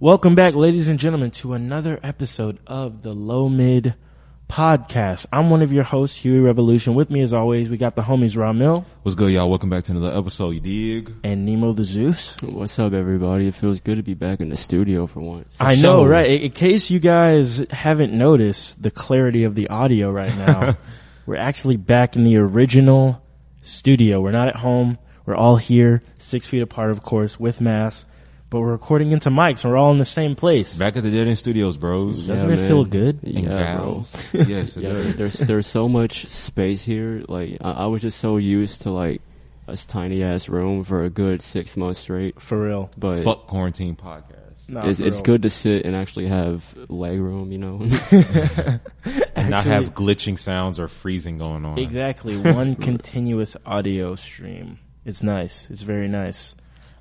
Welcome back, ladies and gentlemen, to another episode of the Low Mid Podcast. I'm one of your hosts, Huey Revolution. With me, as always, we got the homies Ramil. What's good, y'all? Welcome back to another episode, you dig? And Nemo the Zeus. What's up, everybody? It feels good to be back in the studio for once. I know, right? In case you guys haven't noticed the clarity of the audio right now, we're actually back in the original studio. We're not at home. We're all here, 6 feet apart, of course, with masks. But we're recording into mics, and we're all in the same place. Back at the Dead End Studios, bros. Doesn't it feel good? Yeah, bro. Yes, it does. There's so much space here. Like I was just so used to like a tiny ass room for a good 6 months straight. For real. But Fuck quarantine podcast. Nah, it's good to sit and actually have leg room, you know. And not have glitching sounds or freezing going on. Exactly. One continuous audio stream. It's nice. It's very nice.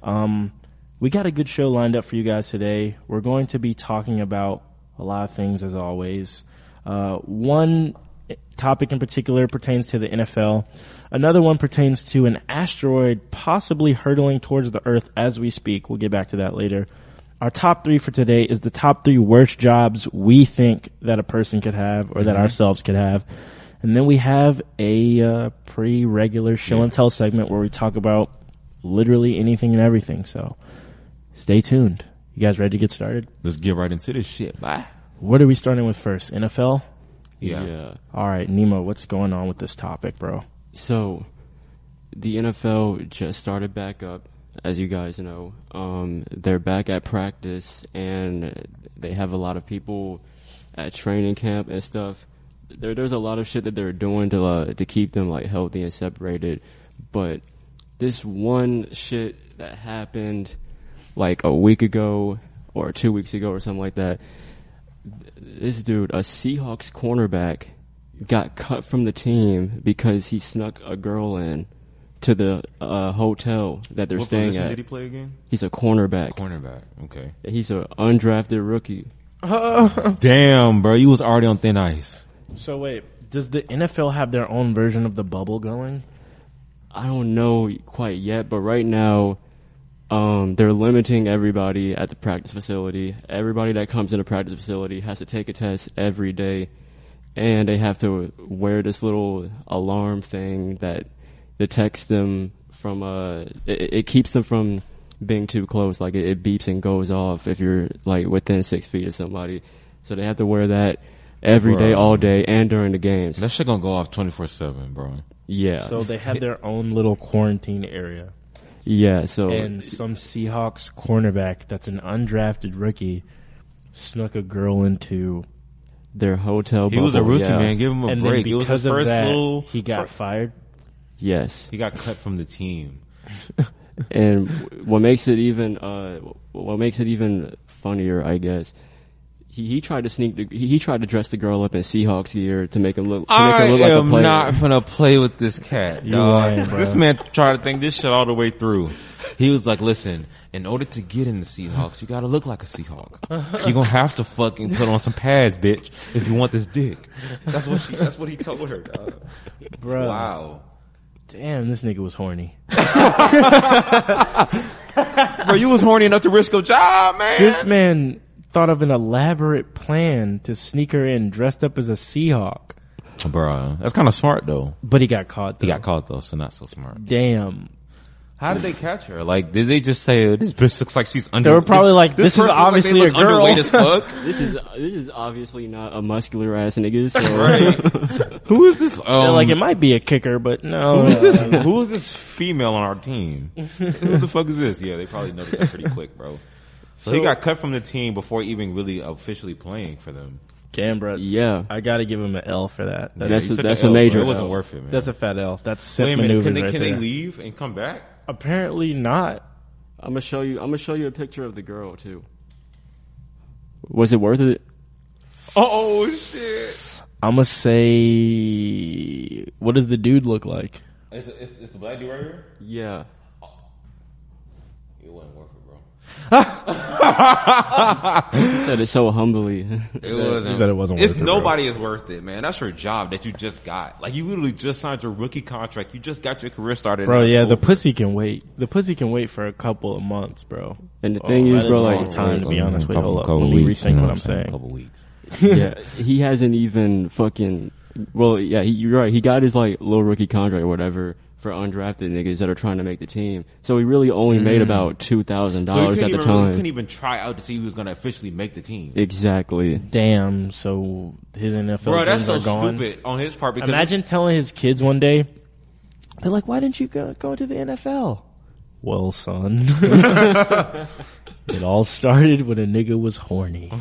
We got a good show lined up for you guys today. We're going to be talking about a lot of things, as always. One topic in particular pertains to the NFL. Another one pertains to an asteroid possibly hurtling towards the Earth as we speak. We'll get back to that later. Our top three for today is the top 3 worst jobs we think that a person could have or that ourselves could have. And then we have a pretty regular show and tell segment where we talk about literally anything and everything. So stay tuned. You guys ready to get started? Let's get right into this shit. Bye. What are we starting with first? NFL? Yeah. All right, Nemo, what's going on with this topic, bro? So the NFL just started back up, as you guys know. They're back at practice, and they have a lot of people at training camp and stuff. There's a lot of shit that they're doing to keep them like healthy and separated. But this one shit that happened like a week ago or 2 weeks ago or something like that, this dude, a Seahawks cornerback, got cut from the team because he snuck a girl in to the hotel that they're staying at. What position did he play again? He's a cornerback. Cornerback, okay. He's an undrafted rookie. Damn, bro, you was already on thin ice. So wait, does the NFL have their own version of the bubble going? I don't know quite yet, but right now, they're limiting everybody at the practice facility. Everybody that comes in a practice facility has to take a test every day, and they have to wear this little alarm thing that detects them from it keeps them from being too close. Like it beeps and goes off if you're like within 6 feet of somebody. So they have to wear that every day, all day, and during the games. That shit gonna go off 24/7, bro. Yeah. So they have their own little quarantine area. Yeah, so And some Seahawks cornerback that's an undrafted rookie snuck a girl into, their hotel He was a bubble, rookie, yeah. man. Give him a and break. then It was his because of first that, little. he got fired. Yes. He got cut from the team. And what makes it even funnier, I guess, he tried to he tried to dress the girl up in Seahawks gear to make him look I like a am player. not finna play with this cat, You dog. lying, bro. This man tried to think this shit all the way through. He was like, listen, in order to get in the Seahawks, you gotta look like a Seahawk. You're gonna have to fucking put on some pads, bitch, if you want this dick. That's what he told her, dog. Bro. Wow. Damn, this nigga was horny. Bro, you was horny enough to risk your job, man. This man thought of an elaborate plan to sneak her in dressed up as a Seahawk. Bro, that's kind of smart though. But he got caught, though. He got caught though, so not so smart. Damn. How did they catch her? Like, did they just say, this bitch looks like she's under... They were probably like, this is person looks like obviously they a look girl. underweight as fuck. This is obviously not a muscular ass nigga. So. Right. Who is this? They're like, it might be a kicker, but no. Who is this female on our team? Who the fuck is this? Yeah, they probably noticed that pretty quick, bro. So he got cut from the team before even really officially playing for them. Damn, bro. Yeah. I gotta give him an L for that. That's he took a an L, major bro. It wasn't L. worth it, man. That's a fat L. That's set Wait a minute, maneuvers can right they there. leave and come back? Apparently not. I'm gonna show you a picture of the girl too. Was it worth it? Oh shit! I'm gonna say, what does the dude look like? It's the black dude right here? Yeah. It wasn't worth it, bro. Said it so humbly. It wasn't. He said it wasn't worth it, bro. Nobody is worth it, man. That's your job that you just got. Like, you literally just signed your rookie contract. You just got your career started. Bro, in yeah, the October. pussy can wait. The pussy can wait for a couple of months, bro. And the thing is, that bro, a like, long time to be honest. Wait, hold up. Couple Let me weeks, rethink you know what I'm saying. Couple weeks. yeah, he hasn't even fucking. Well, yeah, you're right. He got his like little rookie contract or whatever for undrafted niggas that are trying to make the team. So he really only made about $2,000 So at the he time. couldn't even try out to see who was going to officially make the team. Exactly. Damn, so his NFL Bro, that's dreams so are gone. stupid on his part because Imagine telling his kids one day, they're like, why didn't you go to the NFL? Well, son, it all started when a nigga was horny.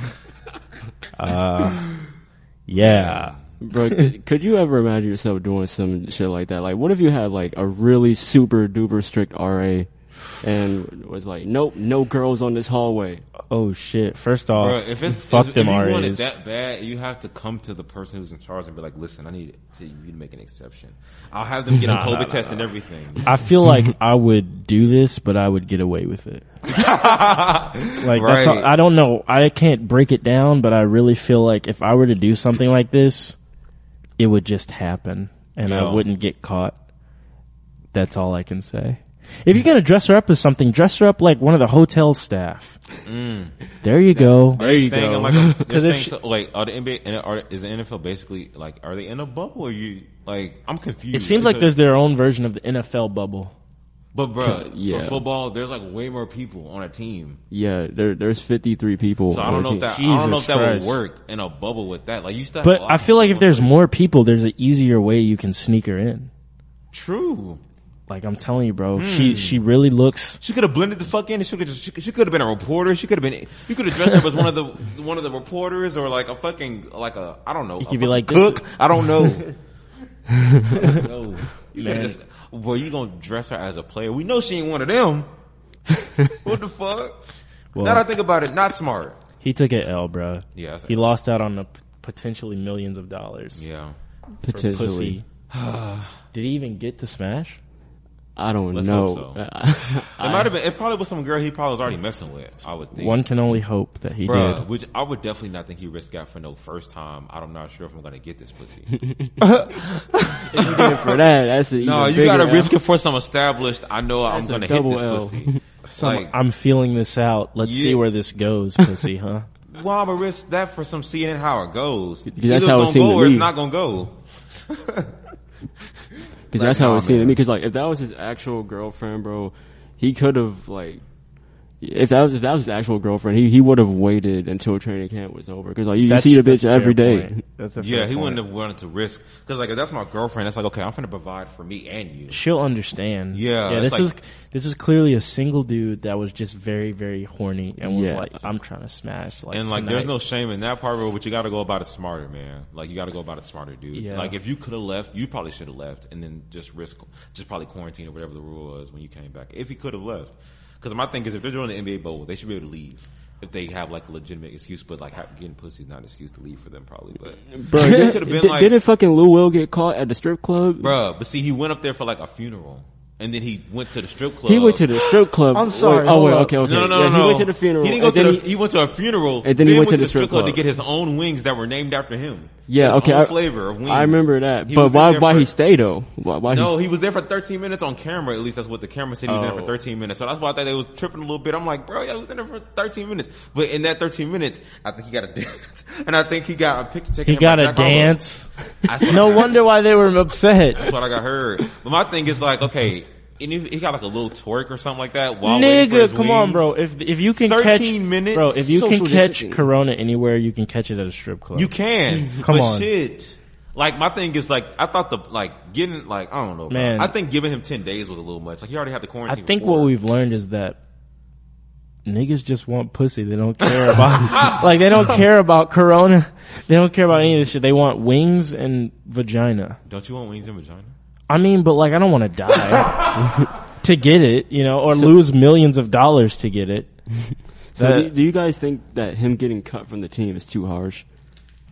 Yeah. Bro, could you ever imagine yourself doing some shit like that? Like, what if you had like a really super duper strict RA and was like, nope, no girls on this hallway? Oh shit. First off, Bro, fuck if them you want it RAs. that bad, you have to come to the person who's in charge and be like, listen, I need you to make an exception. I'll have them get a COVID test and everything. I feel like I would do this, but I would get away with it. Like, that's all, I don't know. I can't break it down, but I really feel like if I were to do something like this, it would just happen and I wouldn't get caught. That's all I can say. If you're gonna dress her up as something, dress her up like one of the hotel staff. There you go. There you go. Because like, are the NBA, is the NFL basically like, are they in a bubble or you like? I'm confused. It seems like there's their own version of the NFL bubble. But bro, Yeah. for football, there's like way more people on a team. Yeah, there's 53 people. So I don't know if that. I don't know if that Christ. would work in a bubble with that. Like you still. But I feel like if there's more people, there's an easier way you can sneak her in. True. Like I'm telling you, bro, she really looks. She could have blended the fuck in. She could have been a reporter. She could have been. You could have dressed up as one of the reporters or like a fucking like a I don't know. You could be like cook. I don't know. No. You could just. Boy, you gonna dress her as a player? We know she ain't one of them. What the fuck? Well, now that I think about it, not smart. he took an L, bro. Yeah, that's He lost out on the potentially millions of dollars. Yeah. For Potentially. pussy. Did he even get to smash? I don't Let's know. hope so. It might have been. It probably was some girl he probably was already messing with. I would think. One can only hope that he Bruh, did. which I would definitely not think he risked out for no first time. I'm not sure if I'm gonna get this pussy. If you did it for that, that's a No, you gotta risk it for some established. I know I'm That's a gonna hit double this L. pussy. Like, I'm feeling this out. Let's see Yeah. where this goes, pussy, huh? why I'm gonna risk that for some seeing how it goes? That's Either how it it's seemed gonna to go or me. it's not gonna go. Because that's how nah, it seemed to man. me. Because like, if that was his actual girlfriend, bro, he could have like, if that was his actual girlfriend, he would have waited until training camp was over. Because like, you see the bitch that's a every fair day. point. That's a Yeah, fair he point. wouldn't have wanted to risk because like if that's my girlfriend, it's like okay, I'm gonna provide for me and you. She'll understand. Yeah, yeah. it's This is clearly a single dude that was just very, very horny and was Yeah. like, "I'm trying to smash." Like, And like, there's tonight. no shame in that part of it, but you got to go about it smarter, man. Like, you got to go about it smarter, dude. Yeah. Like, if you could have left, you probably should have left, and then just probably quarantine or whatever the rule was when you came back. If he could have left, because my thing is, if they're doing the NBA bubble, they should be able to leave if they have like a legitimate excuse. But like, getting pussy is not an excuse to leave for them, probably. But Bro, it could have been like, didn't fucking Lou Will get caught at the strip club? bruh. But see, he went up there for like a funeral, and then he went to the strip club. He went to the strip club. I'm sorry, Wait, hold up. okay. No. Yeah, he went to the funeral. He didn't go and to then he went to a funeral, and then he went to the strip club to get his own wings that were named after him. Yeah, His okay. own flavor of wings. I remember that. He But was in there why for- he stayed though? Why No, he was there for 13 minutes on camera. At least that's what the camera said. He was there for Oh. 13 minutes. So that's why I thought they was tripping a little bit. I'm like, bro, yeah, he was in there for 13 minutes. But in that 13 minutes, I think he got a dance, and I think he got a picture taken. He got a dance. No wonder why they were upset. That's what I got heard. But my thing is like, okay, and he got like a little twerk or something like that. While waiting for Nigga, his come on, wings. bro. If you can 13 catch, minutes, bro, if you can social catch distancing. Corona anywhere, you can catch it at a strip club. You can. Come but on. shit. Like, my thing is, like, I thought getting, like, I don't know, Man. bro. I think giving him 10 days was a little much. Like, he already had the I quarantine think before. what we've learned is that niggas just want pussy. They don't care about like they don't care about Corona. They don't care about any of this shit. They want wings and vagina. Don't you want wings and vagina? I mean, but like I don't want to die to get it, you know, or lose millions of dollars to get it. So That- do you guys think that him getting cut from the team is too harsh?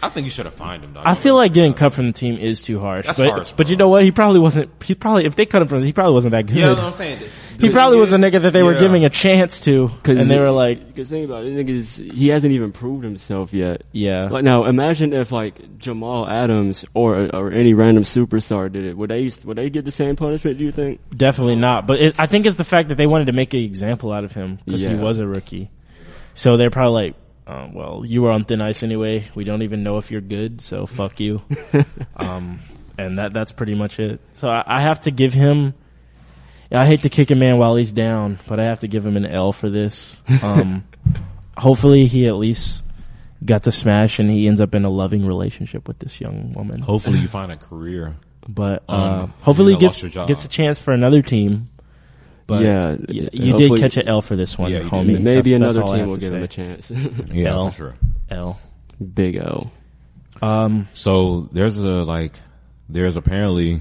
I think you should have fined him. Dog. I feel like getting cut from the team is too harsh. That's but, harsh, but you know what? He probably wasn't. If they cut him from, he probably wasn't that good. Yeah, that's what I'm saying. He probably was a nigga that they were giving a chance to, and they were like, because think about it, niggas, he hasn't even proved himself yet. yeah. Like now, imagine if like Jamal Adams or any random superstar did it. Would they get the same punishment? Do you think? Definitely not. But I think it's the fact that they wanted to make an example out of him because he Yeah. was a rookie. So they're probably like, well, you were on thin ice anyway. We don't even know if you're good, so fuck you. And that's pretty much it. So I have to give him. I hate to kick a man while he's down, but I have to give him an L for this. Hopefully he at least got to smash and he ends up in a loving relationship with this young woman. Hopefully you find a career. But hopefully you he lost your job. gets a chance for another team. But Yeah, you did hopefully- catch an L for this one, Yeah, you did. homie. Maybe That's another all I team have will to give him say. a chance. Yeah, L. for sure. L. Big L. So there's apparently,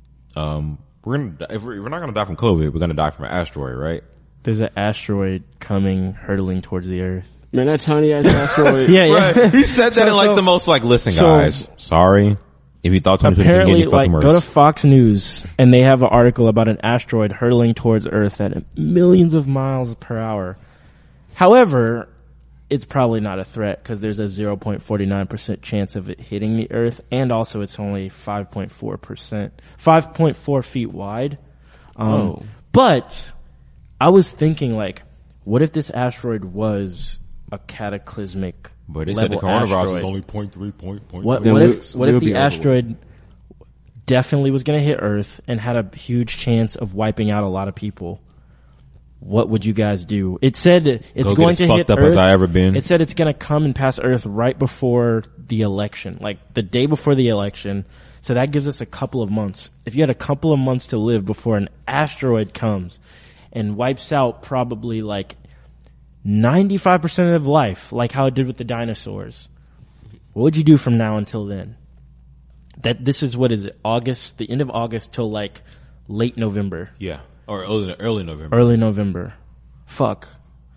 if we're not gonna die from COVID, we're gonna die from an asteroid, right? There's an asteroid coming, hurtling towards the Earth. Man, that tiny ass asteroid. Yeah, yeah. He said that in like the most like, listen so- guys, sorry. If you thought 2020 was gonna Apparently, get any fucking like, worse. go to Fox News, and they have an article about an asteroid hurtling towards Earth at millions of miles per hour. However, it's probably not a threat because there's a 0.49% chance of it hitting the Earth, and also it's only 5.4 feet wide. But I was thinking, like, what if this asteroid was a cataclysmic But they said the level coronavirus asteroid? is only 0.3. What Then if we'll be the over asteroid definitely was going to hit Earth and had a huge chance of wiping out a lot of people? What would you guys do? It said it's Go get going as to fucked hit up Earth. as I ever been. It said it's going to come and pass Earth right before the election, like the day before the election. So that gives us a couple of months. If you had a couple of months to live before an asteroid comes and wipes out probably like 95% of life, like how it did with the dinosaurs, what would you do from now until then? That this is, what is it, August, the end of August till like late November, Yeah, or early November. early November. Fuck.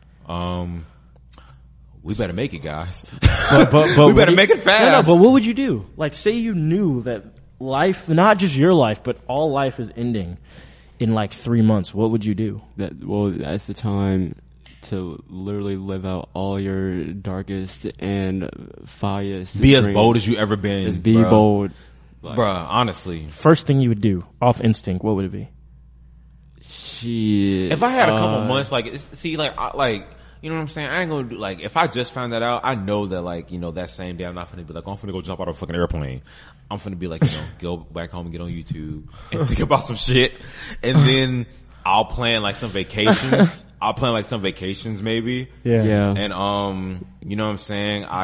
We better make it, guys. But We better make it fast. No, but what would you do? Like, say you knew that life, not just your life, but all life is ending in like 3 months. What would you do? That's the time to literally live out all your darkest and fiest. Be as dreams. bold as you ever been. Just be bruh. bold. Like, Bruh, honestly. First thing you would do, off instinct, what would it be? shit. If I had a couple months, like, see, like, you know what I'm saying? I ain't gonna do, like, if I just found that out, I know that, like, you know, that same day I'm not gonna be like, I'm finna go jump out of a fucking airplane. I'm finna be like, you know, go back home and get on YouTube and think about some shit. And then I'll plan like some vacations. Maybe. Yeah. And, you know what I'm saying? I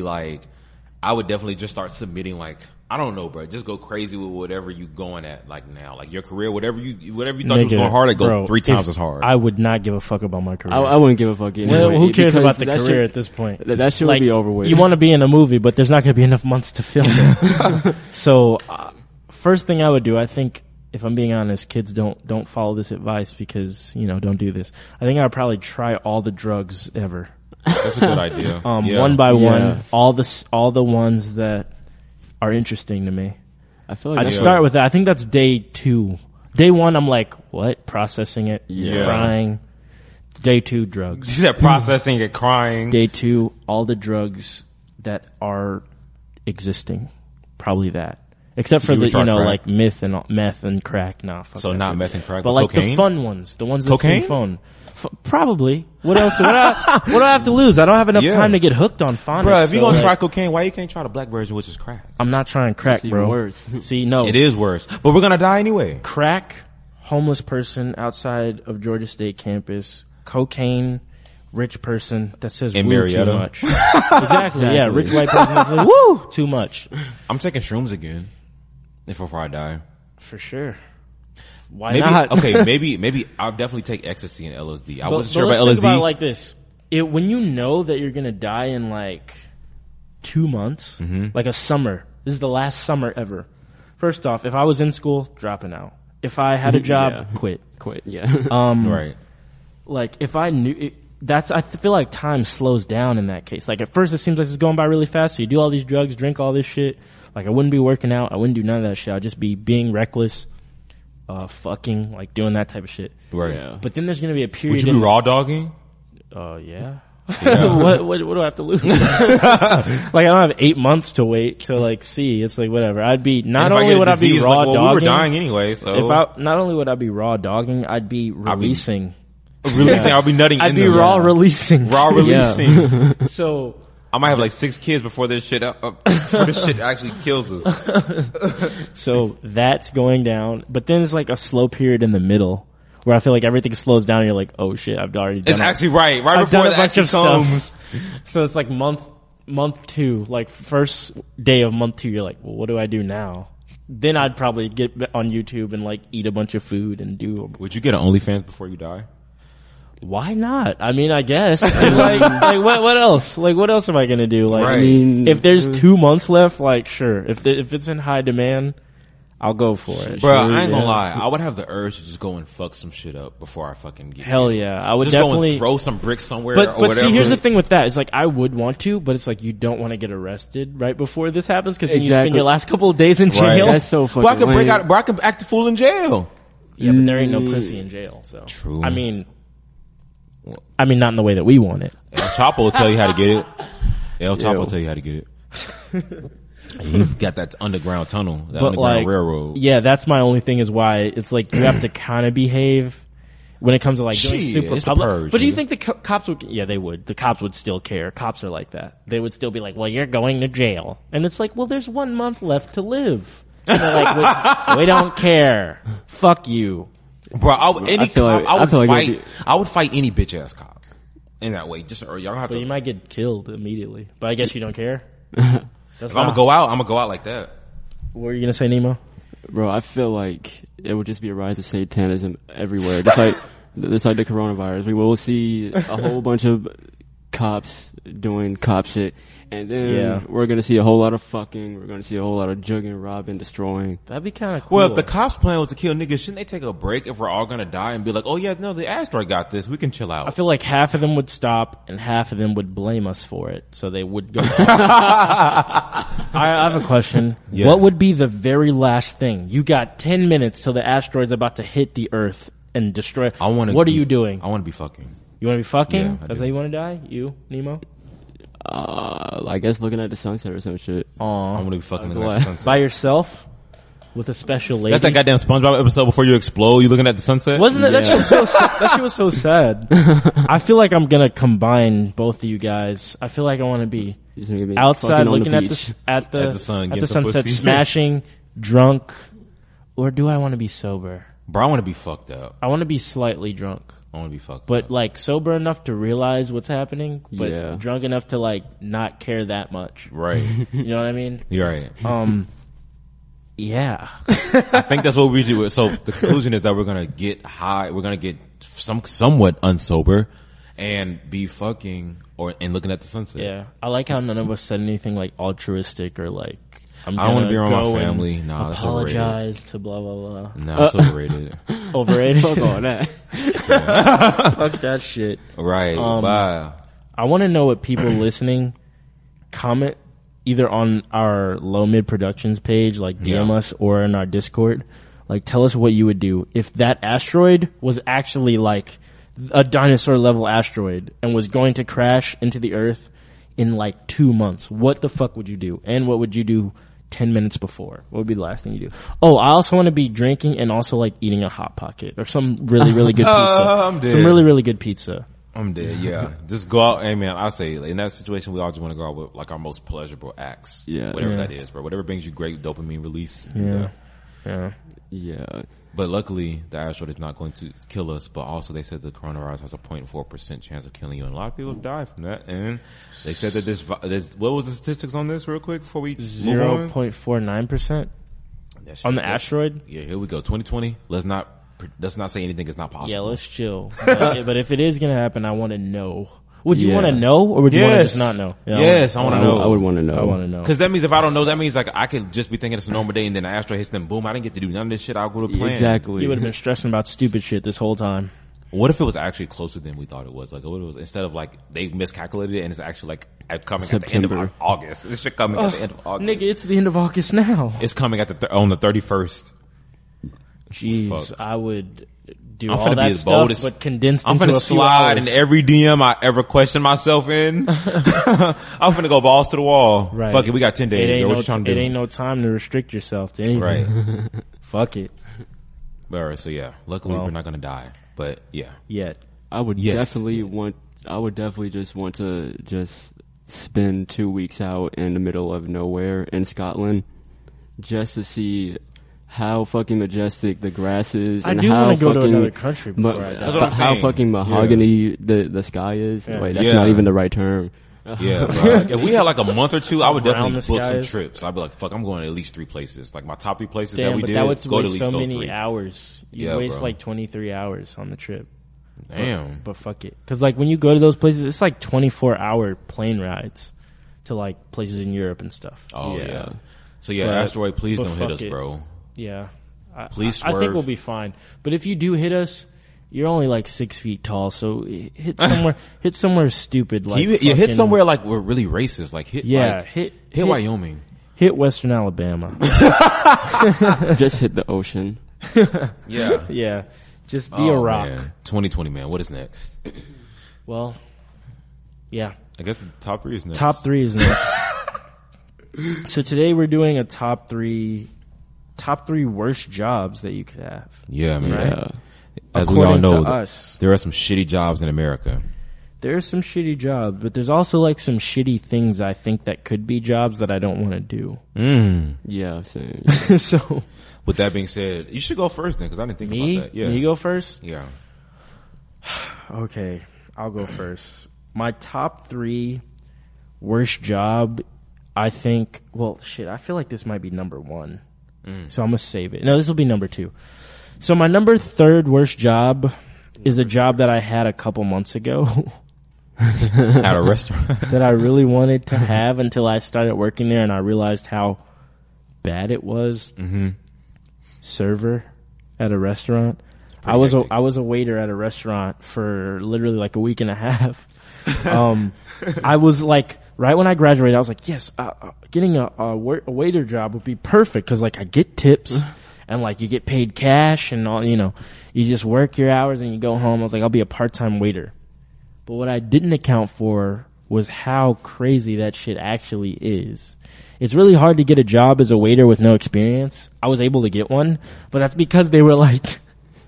would definitely just start submitting, like, I don't know, bro. Just go crazy with whatever you going at, like, now. Like, your career, whatever you thought you was Nigga, going hard at, go bro, 3 times if as hard. I would not give a fuck about my career. I wouldn't give a fuck anyway. Well, who cares because about the that career shit- at this point? That shit would be over with. You want to be in a movie, but there's not going to be enough months to film it. So, first thing I would do, I think, if I'm being honest, kids don't follow this advice because, you know, don't do this. I think I would probably try all the drugs ever. That's a good idea. Yeah. One by Yeah. one, all the ones that are interesting to me. I feel like I'd that's start with that. I think that's day 2. Day 1, I'm like, what? Processing it, Yeah. crying. Day 2, drugs. You said processing and crying. Day 2, all the drugs that are existing. Probably that. Except for You the, would try you know, crack? like meth and crack. Nah, fuck So that not shit. meth and crack, but but like cocaine? the fun ones, the ones that Cocaine? seem fun. Probably. What else? What do I have to lose? I don't have enough Yeah. time to get hooked on phonics. Bro, if you so, gonna like, try cocaine, why you can't try the black version, which is crack? I'm not trying crack, It's even bro. worse. See, no. It is worse. But we're gonna die anyway. Crack, homeless person outside of Georgia State campus. Cocaine, rich person that says In woo Marietta. too much. Exactly. Yeah, rich white person that says woo too much. I'm taking shrooms again. Before I die. For sure. Why Maybe, not? okay, maybe I'll definitely take ecstasy and LSD. I wasn't sure let's about think about it LSD. like this. When you know that you're gonna die in like 2 months, Mm-hmm. like a summer, this is the last summer ever. First off, if I was in school, dropping out. If I had a job, Yeah. quit. quit. Yeah. Right. Like if I knew, I feel like time slows down in that case. Like at first it seems like it's going by really fast. So you do all these drugs, drink all this shit. Like I wouldn't be working out. I wouldn't do none of that shit. I'd just be being reckless, fucking, like doing that type of shit. Right. Yeah. But then there's going to be a period. Would you be raw dogging? Yeah. What do I have to lose? Like I don't have 8 months to wait to like see. It's like whatever. I'd be not only would I be raw dogging. We were dying anyway, so not only would I be raw dogging, I'd be releasing. I'll be nutting. I'd be raw releasing. Raw releasing. So I might have like 6 kids before this shit before this shit actually kills us. So that's going down, but then it's like a slow period in the middle where I feel like everything slows down and you're like, oh shit, I've already done It's actually right before it actually comes. So it's like month 2, like first day of month 2, you're like, well, what do I do now? Then I'd probably get on YouTube and like eat a bunch of food and do. Would you get an OnlyFans before you die? Why not? I mean, I guess. like what else? Like, what else am I gonna do? Like, Right. I mean, if there's 2 months left, like, sure. If it's in high demand, I'll go for it. Bro, Sure, I ain't gonna yeah. lie. I would have the urge to just go and fuck some shit up before I fucking get Hell killed. yeah, I would Just definitely go and throw some bricks somewhere But or whatever. see, here's the thing with that. It's like I would want to, but it's like you don't want to get arrested right before this happens because then you spend Exactly. your last couple of days in jail. Right. That's so fucking Well, I can break lame. out, bro, I can act the fool in jail. Yeah, but there ain't no pussy in jail. So True. I mean, not in the way that we want it. El Chapo will tell you how to get it. El Chapo will tell you how to get it. He got that underground tunnel, that But underground like, railroad. yeah, that's my only thing is why it's like you have to kind of behave when it comes to like doing Shit, super it's the public. purge, But do you nigga. think the cops would? Yeah, they would. The cops would still care. Cops are like that. They would still be like, "Well, you're going to jail," and it's like, "Well, there's 1 month left to live." And they're like, we don't care. Fuck you. Bro, I would like I would fight any bitch ass cop in that way. Just or y'all don't have But to. you might get killed immediately. But I guess you don't care. If I'm gonna go out like that. What were you gonna say, Nemo? Bro, I feel like it would just be a rise of satanism everywhere. Just like the coronavirus. We will see a whole bunch of cops doing cop shit. And then we're going to see a whole lot of fucking. We're going to see a whole lot of jugging, robbing, destroying. That'd be kind of cool. Well, if the cops' plan was to kill niggas, shouldn't they take a break if we're all gonna die and be like, oh yeah, no, the asteroid got this. We can chill out. I feel like half of them would stop and half of them would blame us for it. So they would go. I have a question. Yeah. What would be the very last thing? You got 10 minutes till the asteroid's about to hit the Earth and destroy. What are you doing? I want to be fucking. You want to be fucking? Yeah, I That's do. how you want to die? You, Nemo? I guess looking at the sunset or some shit. I Aw. want to be fucking looking By at the sunset. By yourself? With a special lady? That's that goddamn SpongeBob episode before you explode. You looking at the sunset? Wasn't it? That shit was that shit was so sad. I feel like I'm gonna combine both of you guys. I feel like I want to be Just gonna be outside fucking on looking the at beach. the sun, at getting the some sunset, pussy. smashing, drunk, or do I want to be sober? Bro, I want to be fucked up. I want to be slightly drunk, I want to be fucked but up. like sober enough to realize what's happening, but Yeah. drunk enough to like not care that much. Right. You know what I mean? You're right. Yeah. I think that's what we do. So the conclusion is that we're gonna get high. We're gonna get somewhat unsober and be fucking and looking at the sunset. Yeah. I like how none of us said anything like altruistic or like I'm I don't wanna gonna be around my go and family. Nah, that's overrated. apologize to blah blah blah. No, it's overrated. Overrated. Fuck all that. Fuck that shit. Right. Bye. I want to know what people listening comment either on our Low Mid Productions page, like DM us, or in our Discord. Like, tell us what you would do if that asteroid was actually like a dinosaur level asteroid and was going to crash into the Earth in like 2 months. What the fuck would you do? And what would you do 10 minutes before? What would be the last thing you do? Oh, I also want to be drinking and also like eating a Hot Pocket or some really, really good pizza. I'm dead. Some really, really good pizza. I'm dead. Yeah. Just go out. Hey man, I say in that situation, we all just want to go out with like our most pleasurable acts. Yeah. Whatever Yeah. that is, bro. Whatever brings you great dopamine release. do Yeah. that. Yeah. Yeah. But luckily, the asteroid is not going to kill us. But also, they said the coronavirus has a 0.4% chance of killing you, and a lot of people have died from that. And they said that this what was the statistics on this, real quick, before we move on? 0.49% That shit- on the asteroid. Yeah, here we go. 2020. Let's not say anything is not possible. Yeah, let's chill. But if it is gonna happen, I want to know. Would you Yeah. want to know, or would you want to Yes. just not know? Yeah, Yes, I want to know. I would want to know. I want to know. Because that means if I don't know, that means like I could just be thinking it's a normal day, and then the asteroid hits them. Boom! I didn't get to do none of this shit. I'll go to plan. Exactly. You would have been stressing about stupid shit this whole time. What if it was actually closer than we thought it was? Like, what if it was instead of like they miscalculated it and it's actually like coming at the end of August. This shit coming at the end of August. Nigga, it's the end of August now. It's coming at on the 31st. Jeez, Fucked. I would do I'm all finna that be as stuff, bold as but condensed I'm into finna a few slide hours. in every DM I ever questioned myself in. I'm finna go balls to the wall. Right. Fuck it, we got 10 days. It ain't, Yo, what no you trying to do? it ain't no time to restrict yourself to anything. Right. Fuck it. All right, so yeah, luckily Well. we're not gonna die, but yeah. Yet. I would Yes. definitely just want to just spend 2 weeks out in the middle of nowhere in Scotland just to see how fucking majestic the grass is I and do how want to go to fucking another country before I That's die. what I'm how saying. fucking mahogany the sky is. Yeah. Wait, that's Yeah. not even the right term. Yeah, bro. If we had like a month or two, I would Brown definitely the book sky some is. trips. I'd be like, fuck, I'm going to at least 3 places. Like my top 3 places Damn, that we but did, that would go to at waste least so those many 3. hours. You Yeah, waste bro. like 23 hours on the trip. Damn. But fuck it. Cause like when you go to those places, it's like 24-hour plane rides to like places in Europe and stuff. Oh Yeah. yeah. So yeah, But- Asteroid, please but don't hit fuck us, it. bro. Yeah. Please I think swerve. we'll be fine. But if you do hit us, you're only like 6 feet tall, so hit somewhere stupid like Can you hit fucking- somewhere like we're really racist, like hit Yeah, like, hit Wyoming. Hit Western Alabama. Just hit the ocean. Yeah. Yeah. Just be a rock. Man. 2020, man. What is next? Well, yeah. I guess the top 3 is next. Top 3 is next. So today we're doing a top three worst jobs that you could have. Yeah, man. Yeah. As we all According know, to us. there are some shitty jobs in America. There's some shitty jobs, but there's also like some shitty things I think that could be jobs that I don't want to do. Yeah, same. So With that being said, you should go first then, because I didn't think me, about that. Yeah. me go first. Yeah. Okay, I'll go first. My top 3 worst job, I think. Well, shit, I feel like this might be number 1, so I'm gonna save it. No, this will be number 2. So my number 3rd worst job is a job that I had a couple months ago At a restaurant. that I really wanted to have until I started working there and I realized how bad it was. Mm-hmm. Server at a restaurant. I was a waiter at a restaurant for literally like a week and a half. I was like, right when I graduated, I was like, yes, getting a waiter job would be perfect because like I get tips and like you get paid cash and all, you know, you just work your hours and you go home. I was like, I'll be a part-time waiter. But what I didn't account for was how crazy that shit actually is. It's really hard to get a job as a waiter with no experience. I was able to get one, but that's because they were like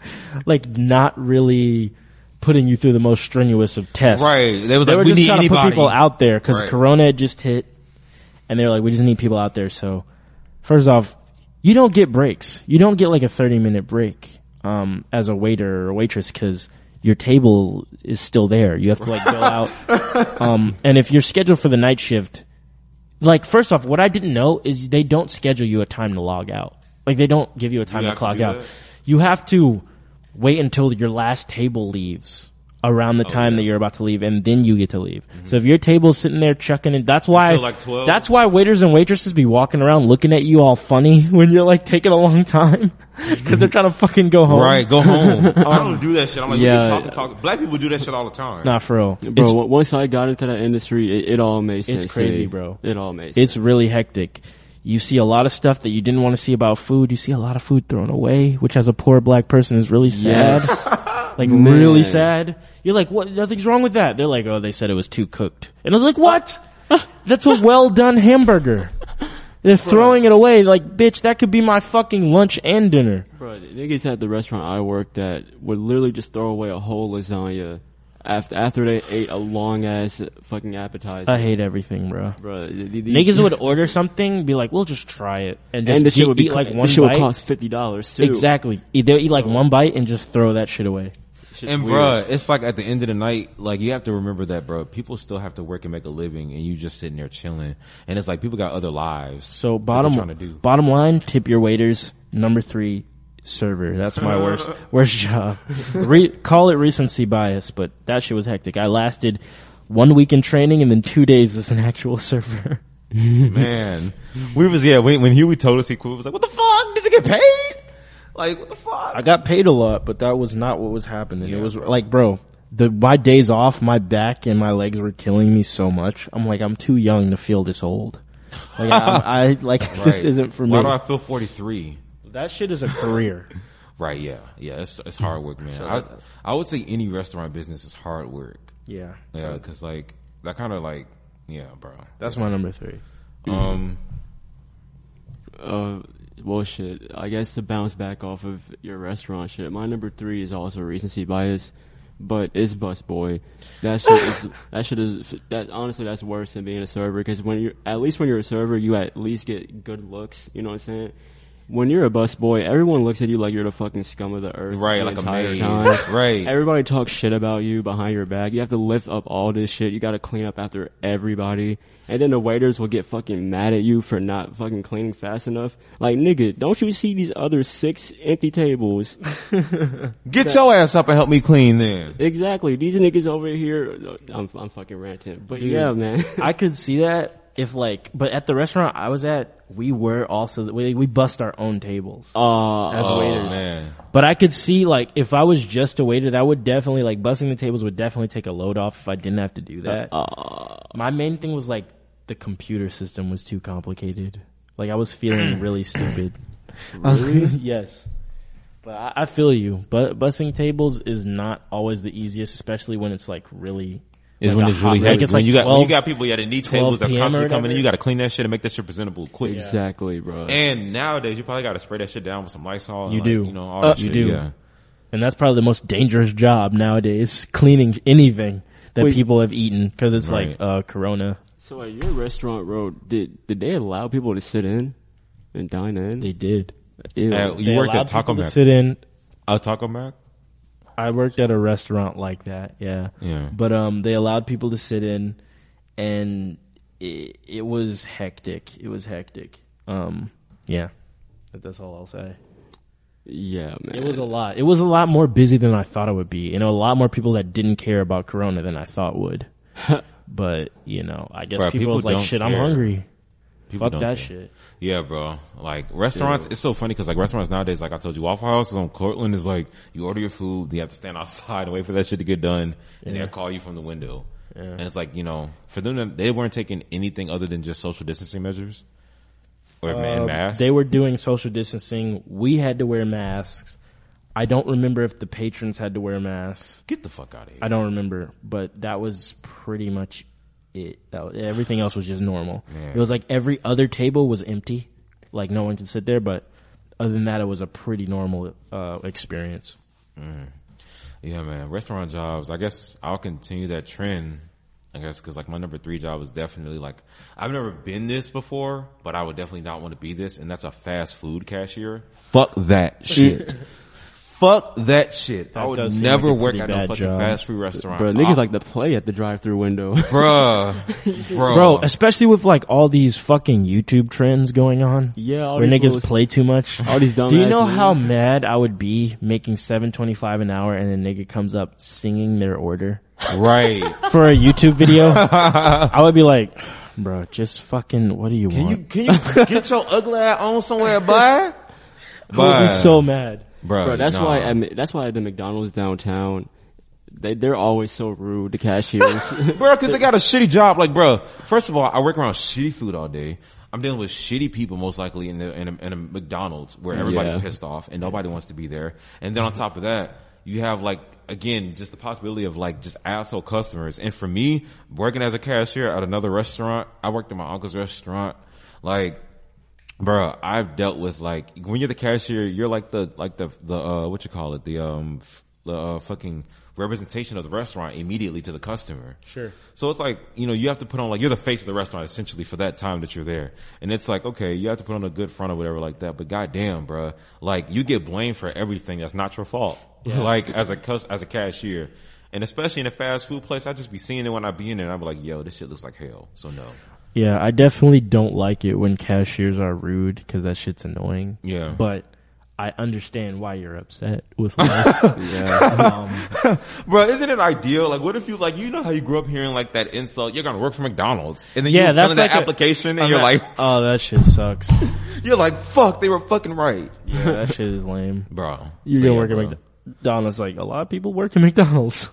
not really putting you through the most strenuous of tests. Right. They was They like, were we just need trying to anybody. put people out there because Right. Corona had just hit, and they were like, we just need people out there. So, first off, you don't get breaks. You don't get like a 30-minute break as a waiter or a waitress because your table is still there. You have to like go out. And if you're scheduled for the night shift, like first off, what I didn't know is they don't schedule you a time to log out. Like they don't give you a time to have to clock do out. that? You have to wait until your last table leaves around the time that you're about to leave, and then you get to leave. So if your table's sitting there chucking it, that's why Until, like, 12? that's why waiters and waitresses be walking around looking at you all funny when you're like taking a long time because they're trying to fucking go home. Right, go home. I don't do that shit. I'm like, Yeah. we can talk. Black people do that shit all the time. Nah, for real. Bro, once I got into that industry, it all made sense. It's to me. crazy, bro. It all made sense. It's really hectic. You see a lot of stuff that you didn't want to see about food. You see a lot of food thrown away, which as a poor black person is really sad. Yes. Like Man. really sad. You're like, what? Nothing's wrong with that. They're like, oh, they said it was too cooked. And I was like, what? That's a well done hamburger. They're throwing it away. Like, bitch, that could be my fucking lunch and dinner. Bro, niggas at the restaurant I worked at would literally just throw away a whole lasagna after they ate a long ass fucking appetizer. I hate everything, bro. Bro, Niggas would order something, be like, we'll just try it. And just and the shit would be eat like the one shit would bite. cost $50 too. Exactly. They'll eat like one bite and just throw that shit away. Shit's And weird. bruh, it's like at the end of the night, like you have to remember that, bro. People still have to work and make a living, and you just sitting there chilling. And it's like people got other lives. So that they're trying to do. bottom line, tip your waiters. Number 3, server. That's my worst job. Call it recency bias, but that shit was hectic. I lasted 1 week in training and then 2 days as an actual server. Man, we was when Huey told us he quit, we was like, what the fuck? Did you get paid? Like, what the fuck? I got paid a lot, but that was not what was happening. Yeah, it was bro. like, bro, my days off, my back and my legs were killing me so much. I'm like, I'm too young to feel this old. Like, I this Right. isn't for me. Why do I feel 43? That shit is a career. Right, yeah. It's hard work, man. I would say any restaurant business is hard work. Yeah. Yeah, because, like, that kind of, like, yeah, bro. That's my number 3. Well, shit. I guess to bounce back off of your restaurant shit, my number 3 is also recency bias, but it's busboy. Honestly, that's worse than being a server, because when you're a server, you at least get good looks. You know what I'm saying? When you're a busboy, everyone looks at you like you're the fucking scum of the earth. Right, the like a entire maid. time. Right. Everybody talks shit about you behind your back. You have to lift up all this shit. You gotta clean up after everybody. And then the waiters will get fucking mad at you for not fucking cleaning fast enough. Like, nigga, don't you see these other 6 empty tables? Get your ass up and help me clean then. Exactly. These niggas over here, I'm fucking ranting. But yeah, man. I could see that if but at the restaurant I was at, we were also, we bust our own tables as waiters. Man. But I could see, like, if I was just a waiter, that would definitely, like, busting the tables would definitely take a load off if I didn't have to do that. My main thing was, like, the computer system was too complicated. Like, I was feeling really stupid. Really? Yes. But I feel you. But busting tables is not always the easiest, especially when it's, like, really... Is like when a it's really hot- heavy. like it's when like you got 12 people that need 12 tables that's PM or constantly coming in, whatever. you got to clean that shit and make that shit presentable quick. Exactly, bro. And nowadays, you probably got to spray that shit down with some Lysol. And You like, do. You know, all that You shit. do. Yeah. And that's probably the most dangerous job nowadays, cleaning anything that Wait. people have eaten, because it's Right. like Corona. So at your restaurant, bro, did they allow people to sit in and dine in? They did. Ew. You They worked allowed at Taco people to Mac. sit in. Taco Mac? I worked at a restaurant like that, yeah. Yeah. But they allowed people to sit in, and it was hectic. It was hectic. Yeah. That's all I'll say. Yeah, man. It was a lot. It was a lot more busy than I thought it would be. You know, a lot more people that didn't care about Corona than I thought would. But, you know, I guess Bro, people people was like, don't shit, I'm care. hungry. People Fuck don't that care. shit. Yeah, bro. Like restaurants, it's so funny because like restaurants nowadays, like I told you, Waffle House on Cortland is like you order your food, you have to stand outside and wait for that shit to get done, and they'll call you from the window. Yeah. And it's like, you know, for them, they weren't taking anything other than just social distancing measures or masks. They were doing social distancing. We had to wear masks. I don't remember if the patrons had to wear masks. Get the fuck out of here. I don't remember, but that was pretty much it. Everything else was just normal. Yeah. It was like every other table was empty, like no one could sit there. But other than that, it was a pretty normal experience. Yeah, man. Restaurant jobs. I guess I'll continue that trend. I guess because like my number 3 job is definitely like I've never been this before, but I would definitely not want to be this, and that's a fast food cashier. Fuck that shit. Fuck that shit. I would does seem never like a work pretty at no bad fucking job. fast food restaurant. Bro, niggas like to play at the drive-through window. bruh, Bro, especially with like all these fucking YouTube trends going on. Yeah, all where these niggas little- play too much. all these dumb Do you ass know how memes. mad I would be making $7.25 an hour and a nigga comes up singing their order right. for a YouTube video? I would be like, bro, just fucking, what do you want? Can you get your ugly ass on somewhere, boy? I would be so mad. Bro, that's nah. why at the McDonald's downtown, they're always so rude, the cashiers. Bro, cause they got a shitty job. Like, bro, first of all, I work around shitty food all day. I'm dealing with shitty people most likely in a McDonald's where everybody's Yeah. pissed off and nobody wants to be there. And then on top of that, you have like, again, just the possibility of like just asshole customers. And for me, working as a cashier at another restaurant, I worked at my uncle's restaurant, like, bro, I've dealt with like, when you're the cashier, you're like the what you call it? The fucking representation of the restaurant immediately to the customer. Sure. So it's like, you know, you have to put on like, you're the face of the restaurant essentially for that time that you're there. And it's like, okay, you have to put on a good front or whatever like that. But goddamn, bro, like you get blamed for everything that's not your fault. Yeah. Like as a cashier. And especially in a fast food place, I just be seeing it when I be in there and I be like, yo, this shit looks like hell. So no. Yeah, I definitely don't like it when cashiers are rude because that shit's annoying. Yeah. But I understand why you're upset with life. Yeah. Bro, isn't it ideal? Like, what if you how you grew up hearing like that insult? You're gonna work for McDonald's, and then Yeah, you fill that's in that like application, and you're like, oh, that shit sucks. you're like, fuck, they were fucking right, Yeah, that shit is lame. bro. You're So, gonna yeah, work bro. at McDonald's. Like, a lot of people work at McDonald's.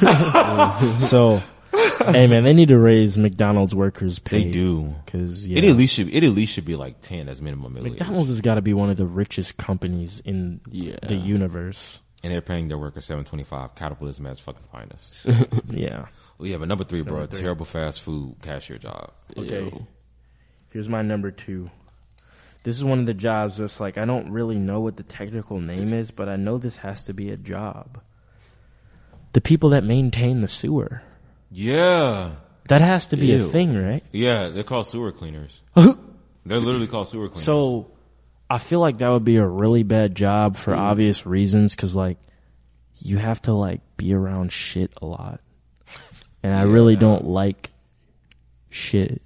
So, hey man, they need to raise McDonald's workers' pay. They do. Cause It at least should be like 10 as minimum. McDonald's has got to be one of the richest companies in Yeah. the universe. And they're paying their workers $7.25. Capitalism at its fucking finest. Yeah. Well, yeah, but number 3, bro, Number 3. terrible fast food cashier job. Okay. Ew. Here's my number 2. This is one of the jobs that's like, I don't really know what the technical name is, but I know this has to be a job. The people that maintain the sewer. Yeah. That has to be a Ew. thing, right? Yeah, they're called sewer cleaners. They're literally called sewer cleaners. So, I feel like that would be a really bad job for obvious reasons, because like you have to like be around shit a lot, and I really don't like shit.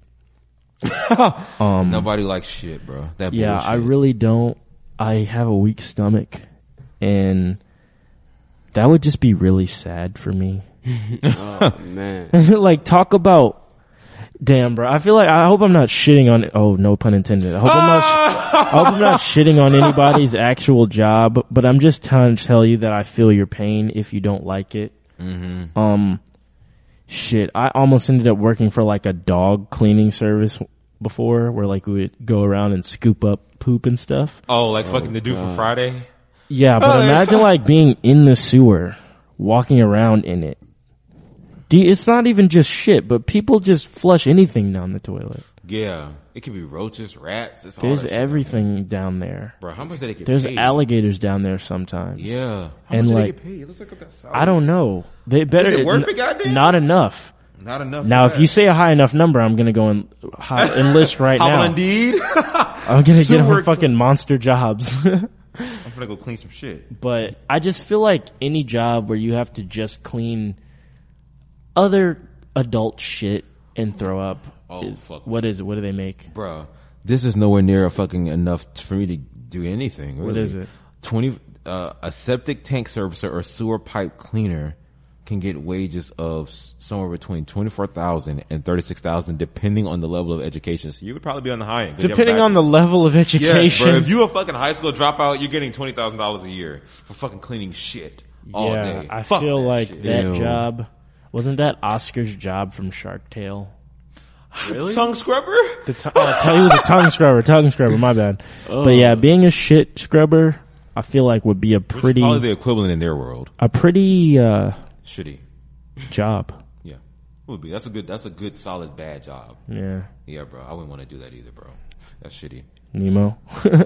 nobody likes shit, bro. That Yeah, bullshit. I really don't. I have a weak stomach, and that would just be really sad for me. Oh man. Like, talk about. Damn, bro. I hope I'm not shitting on it. Oh, no pun intended. I hope I'm not shitting on anybody's actual job, but I'm just trying to tell you that I feel your pain if you don't like it. Mm-hmm. Shit. I almost ended up working for like a dog cleaning service before, where like we would go around and scoop up poop and stuff. Oh, like fucking the dude from Friday? Yeah, but imagine like being in the sewer, walking around in it. It's not even just shit, but people just flush anything down the toilet. Yeah. It could be roaches, rats. It's all There's that shit. everything down there. Bro, how much did they get There's paid? alligators down there sometimes. Yeah. How And much like, did they get paid? Let's look up that salary. I don't know. They better. Is it worth it, goddamn? Not enough. Not enough. Now, for if you say a high enough number, I'm gonna go and enlist right Hop now. on Indeed. I'm gonna get Sewer them fucking monster jobs. I'm gonna go clean some shit. But I just feel like any job where you have to just clean other adult shit and throw up. Oh, fuck. What is it? What do they make? Bro, this is nowhere near fucking enough for me to do anything. Really. What is it? A septic tank servicer or sewer pipe cleaner can get wages of somewhere between $24,000 and $36,000, depending on the level of education. So you would probably be on the high end. 'cause you have a Depending on the bachelor's. level of education. Yes, bro. If you a fucking high school dropout, you're getting $20,000 a year for fucking cleaning shit all yeah, day. I Fuck feel that like shit. that Ew. job wasn't that Oscar's job from Shark Tale. Really? Tongue scrubber? Tell you the tongue scrubber. My bad. But yeah, being a shit scrubber, I feel like would be a Which is pretty probably the equivalent in their world. Shitty. job. Yeah. Would be. That's a good solid bad job. Yeah, Yeah, bro. I wouldn't want to do that either, bro. That's shitty. Nemo.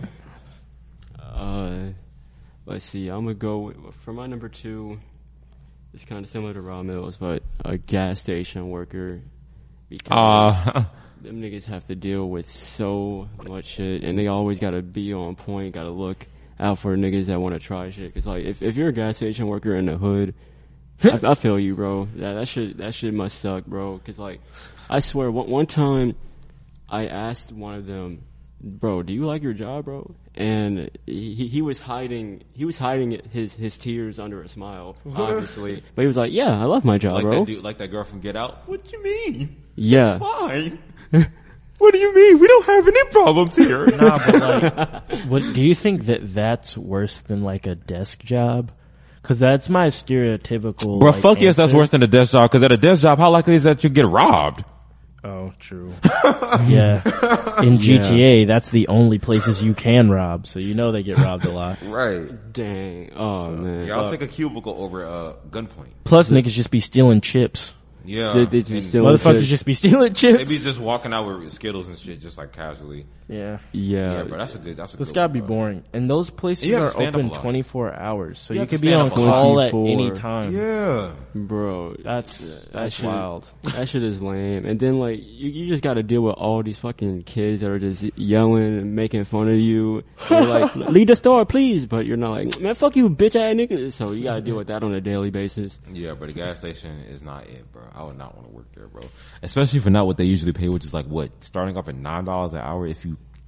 Let's see. I'm gonna go for my number 2. It's kind of similar to Raw Mills, but a gas station worker. Because them niggas have to deal with so much shit, and they always gotta be on point. Gotta look out for niggas that want to try shit. Cause like if you're a gas station worker in the hood, I feel you, bro. That shit must suck, bro. Cause like I swear, one time I asked one of them, bro, do you like your job, bro? And he was hiding his tears under a smile, obviously. But he was like, yeah, I love my job, Like bro. that dude, like that girl from Get Out. What do you mean? Yeah. It's fine. What do you mean? We don't have any problems here. Nah, but like, what do you think that's worse than like a desk job? Because that's my stereotypical. Bro, like, fuck yes, that's answer. worse than a desk job. Because at a desk job, how likely is that you get robbed? Oh, true. Yeah. In GTA, that's the only places you can rob, so you know they get robbed a lot. Right. Dang. Oh, man. Yeah, I'll take a cubicle over gunpoint. Plus, niggas just be stealing chips. Yeah. They And be stealing Motherfuckers shit. just be stealing chips. They be just walking out with Skittles and shit, just like casually. Yeah. Yeah, Yeah. bro, that's a good It's gotta be boring. And those places You have to are stand up open a lot. 24 hours, so You you have to could be stand on up a lot. call at 24. any time. Yeah. Bro. That's shit- wild. That shit is lame. And then like you just got to deal with all these fucking kids that are just yelling and making fun of you. They're like, leave the store, please. But you're not like, man, fuck you, bitch ass nigga. So you got to deal with that on a daily basis. Yeah, but the gas station is not it, bro. I would not want to work there, bro. Especially for not what they usually pay, which is like what, starting off at $9 an hour if you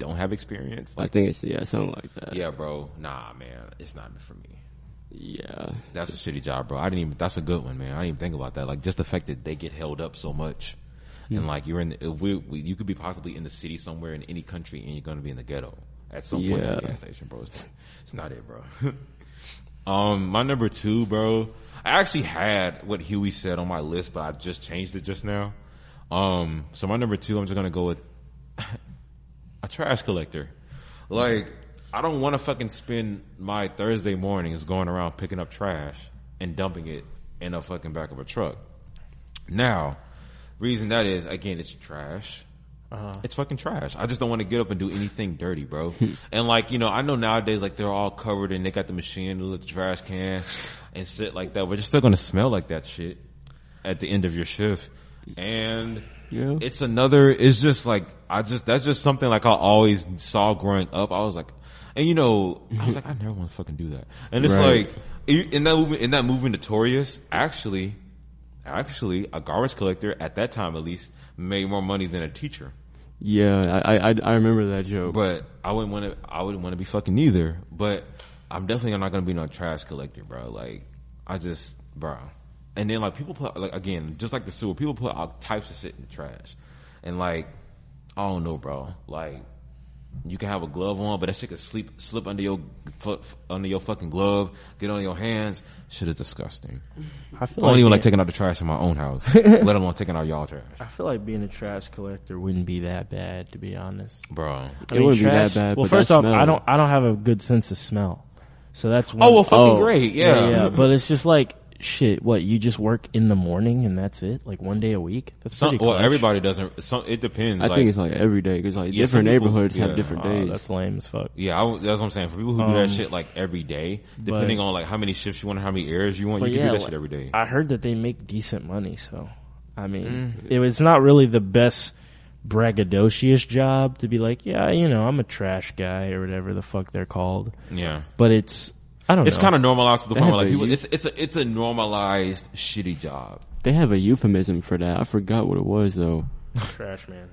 don't have experience. I think it's something like that. Yeah, bro. Nah, man, it's not meant for me. Yeah, That's a shitty job, bro. That's a good one, man. I didn't even think about that. Like, just the fact that they get held up so much. And like, you're you could be possibly in the city somewhere in any country and you're going to be in the ghetto at some point at the gas station, bro. It's not it, bro. My number 2, bro. I actually had what Huey said on my list, but I just changed it just now. So my number 2, I'm just going to go with a trash collector. Like, I don't want to fucking spend my Thursday mornings going around picking up trash and dumping it in a fucking back of a truck. Now, reason that is, again, it's trash. It's fucking trash. I just don't want to get up and do anything dirty, bro. And like, I know nowadays, like, they're all covered and they got the machine to the trash can and shit like that, but you're still going to smell like that shit at the end of your shift. And it's just like, that's just something like I always saw growing up. I was like, and I was like, I never want to fucking do that. And it's like, in that movie Notorious, actually, a garbage collector at that time at least made more money than a teacher. Yeah, I remember that joke. But I wouldn't want to be fucking neither. But I'm definitely not gonna be no trash collector, bro. Like, bro. And then like people put, like, again, just like the sewer, people put all types of shit in the trash, and like, I don't know, bro. Like, you can have a glove on, but that shit could slip under your fucking glove, get on your hands. Shit is disgusting. I don't even like taking out the trash in my own house, let alone taking out y'all trash. I feel like being a trash collector wouldn't be that bad, to be honest, bro. It wouldn't be that bad. Well, first off, I don't have a good sense of smell, so that's one. Oh, well, fucking great, yeah. But it's just like, shit, what, you just work in the morning and that's it? Like one day a week? That's pretty clutch. Well, everybody doesn't. It depends. I think it's like every day, because like different neighborhoods have different days. That's lame as fuck. Yeah, that's what I'm saying. For people who do that shit like every day, depending on like how many shifts you want, how many areas you want, you can do that shit every day. I heard that they make decent money, so I mean, it's not really the best braggadocious job to be like, yeah, I'm a trash guy or whatever the fuck they're called. Yeah, but it's, I don't know. It's kind of normalized to the point where like people, it's a normalized shitty job. They have a euphemism for that. I forgot what it was though. Trash man.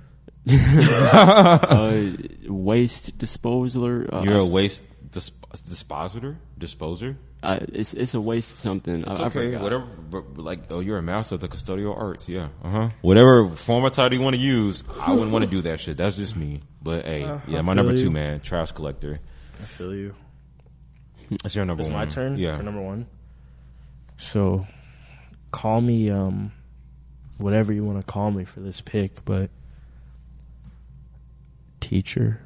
Waste disposer. You're a waste disposer? It's a waste something. It's okay. Whatever. Like, you're a master of the custodial arts. Yeah. Whatever form of title you want to use, I wouldn't want to do that shit. That's just me. But hey, my number 2, man, trash collector. I feel you. That's your number 1. My turn? Yeah. For number 1. So, call me, whatever you want to call me for this pick, but teacher.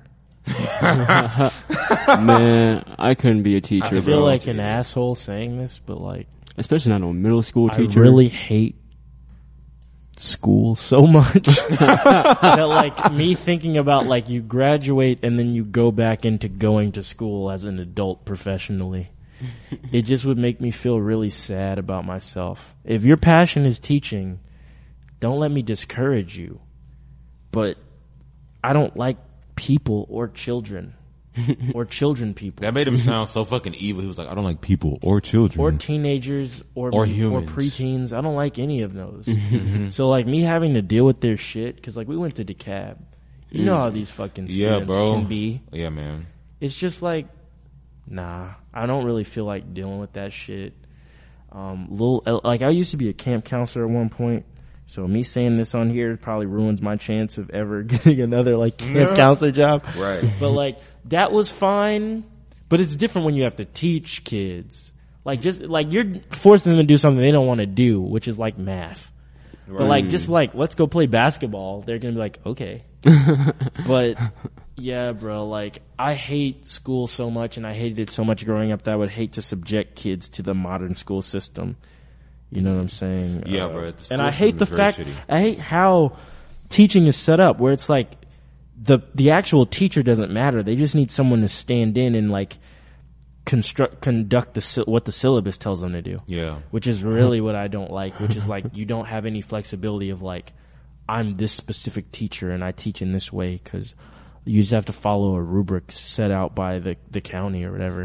Man, I couldn't be a teacher. I feel like an asshole saying this, but like, especially not a middle school teacher. I really hate school so much that like me thinking about like you graduate and then you go back into going to school as an adult professionally, it just would make me feel really sad about myself. If your passion is teaching, don't let me discourage you, but I don't like people or children or children people. That made him sound so fucking evil. He was like, I don't like people or children. Or teenagers or humans. Or preteens. I don't like any of those. So like me having to deal with their shit, because like we went to DeKalb. You know how these fucking students can be. Yeah, man. It's just like, nah, I don't really feel like dealing with that shit. Like I used to be a camp counselor at one point. So me saying this on here probably ruins my chance of ever getting another like camp counselor job. Right. But like that was fine. But it's different when you have to teach kids. Like just like you're forcing them to do something they don't want to do, which is like math. Right. But like just like let's go play basketball. They're gonna be like, okay. But yeah, bro, like I hate school so much, and I hated it so much growing up that I would hate to subject kids to the modern school system. You know what I'm saying? Yeah, bro. And I hate the fact, I hate how teaching is set up, where it's like the actual teacher doesn't matter. They just need someone to stand in and like conduct what the syllabus tells them to do. Yeah. Which is really what I don't like, which is like you don't have any flexibility of like, I'm this specific teacher and I teach in this way, because you just have to follow a rubric set out by the county or whatever.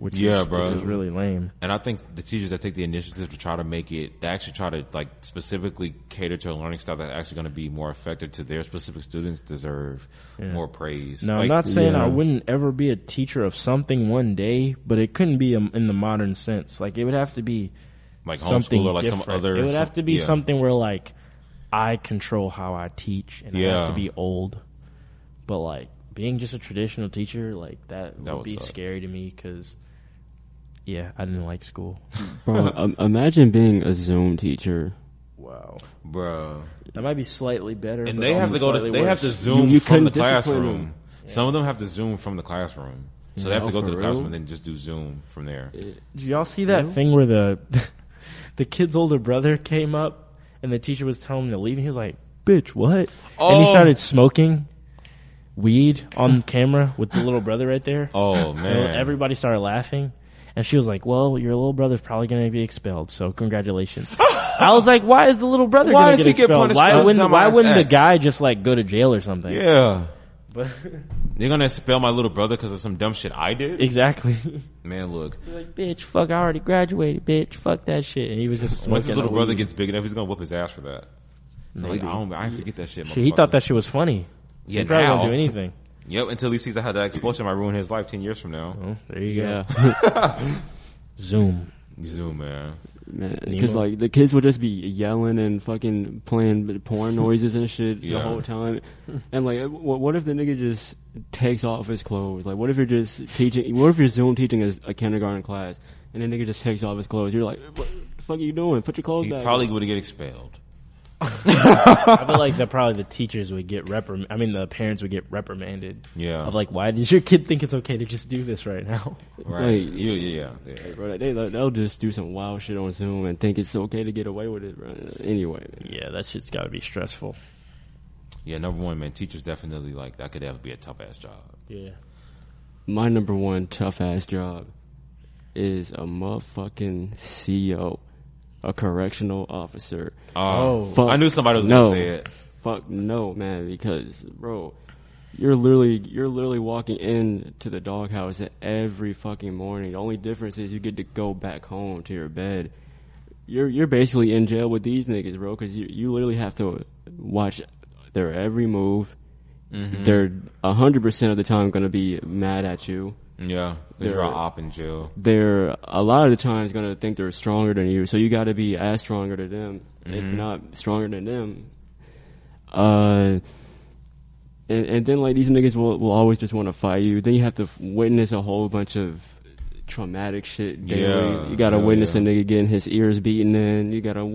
which Yeah, is, bro. which is really lame. And I think the teachers that take the initiative to try to make it, they actually try to like specifically cater to a learning style that's actually going to be more effective to their specific students deserve more praise. Now, Like, I'm not saying yeah. I wouldn't ever be a teacher of something one day, but it couldn't be in the modern sense. Like, it would have to be like something homeschool or like different. some other. It would have to be yeah. something where, like, I control how I teach, and I have Yeah. to be old. But, like, being just a traditional teacher, like, that would would be suck. scary to me because, yeah, I didn't like school. Bro, imagine being a Zoom teacher. Wow. Bruh. That might be slightly better. And but they have also to go to, slightly they have to worse. Zoom You from the couldn't discipline classroom. them. Some of them have to Zoom from the classroom. So they have to go for to the real? classroom and then just do Zoom from there. Did y'all see that thing where the kid's older brother came up and the teacher was telling him to leave and he was like, bitch, what? And he Oh. started smoking weed on camera with the little brother right there. Oh, And man. everybody started laughing. And she was like, well, your little brother's probably going to be expelled, so congratulations. I was like, why is the little brother Why going to does get he get expelled? punished Why for his wouldn't dumbass the act? guy just like go to jail or something? Yeah. But They're going to expel my little brother because of some dumb shit I did? exactly. Man, look. Like, bitch, fuck, I already graduated, bitch, fuck that shit. And he was just smoking. Once his little the brother weed. gets big enough, he's going to whoop his ass for that. So like, I ain't forget that shit, Shit, he motherfucker. thought that shit was funny. Yeah, He probably now. won't do anything. Yep, until he sees how that expulsion might ruin his life 10 years from now. Oh, there you go. Yeah. Zoom. Zoom, man. Man, because Nemo? like the kids would just be yelling and fucking playing porn noises and shit Yeah. the whole time. And like, what if the nigga just takes off his clothes? Like, what if you're just teaching? What if you're Zoom teaching a kindergarten class and the nigga just takes off his clothes? You're like, what the fuck are you doing? Put your clothes He back. probably would get expelled. I feel like that probably the teachers would get the parents would get reprimanded. Yeah. Of like, why does your kid think it's okay to just do this right now? Right. Like- Yeah. Bro, they'll just do some wild shit on Zoom and think it's okay to get away with it, bro. Anyway, Yeah, that shit's gotta be stressful. Yeah, number one, man, teachers definitely, like, that could ever be a tough-ass job. Yeah. my number one tough ass job is a motherfucking CO, a correctional officer. Oh. Fuck I knew somebody was no. going to say it. Fuck no, man, because bro, you're literally walking into the doghouse every fucking morning. The only difference is you get to go back home to your bed. You're basically in jail with these niggas, bro, because you literally have to watch their every move. Mm-hmm. They're 100% of the time going to be mad at you. Yeah. Because you're an op in jail. They're a lot of the times going to think they're stronger than you, so you got to be as stronger than them, if not stronger than them. And then like these niggas will always just want to fight you. Then you have to witness a whole bunch of traumatic shit daily. Yeah, You got to hell witness yeah. a nigga getting his ears beaten in. You got to